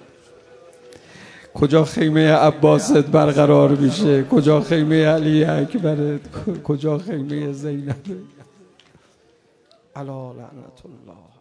کجا خیمه عباست برقرار میشه؟ کجا خیمه علی اکبرت؟ کجا خیمه زینب؟ علی لعنت الله.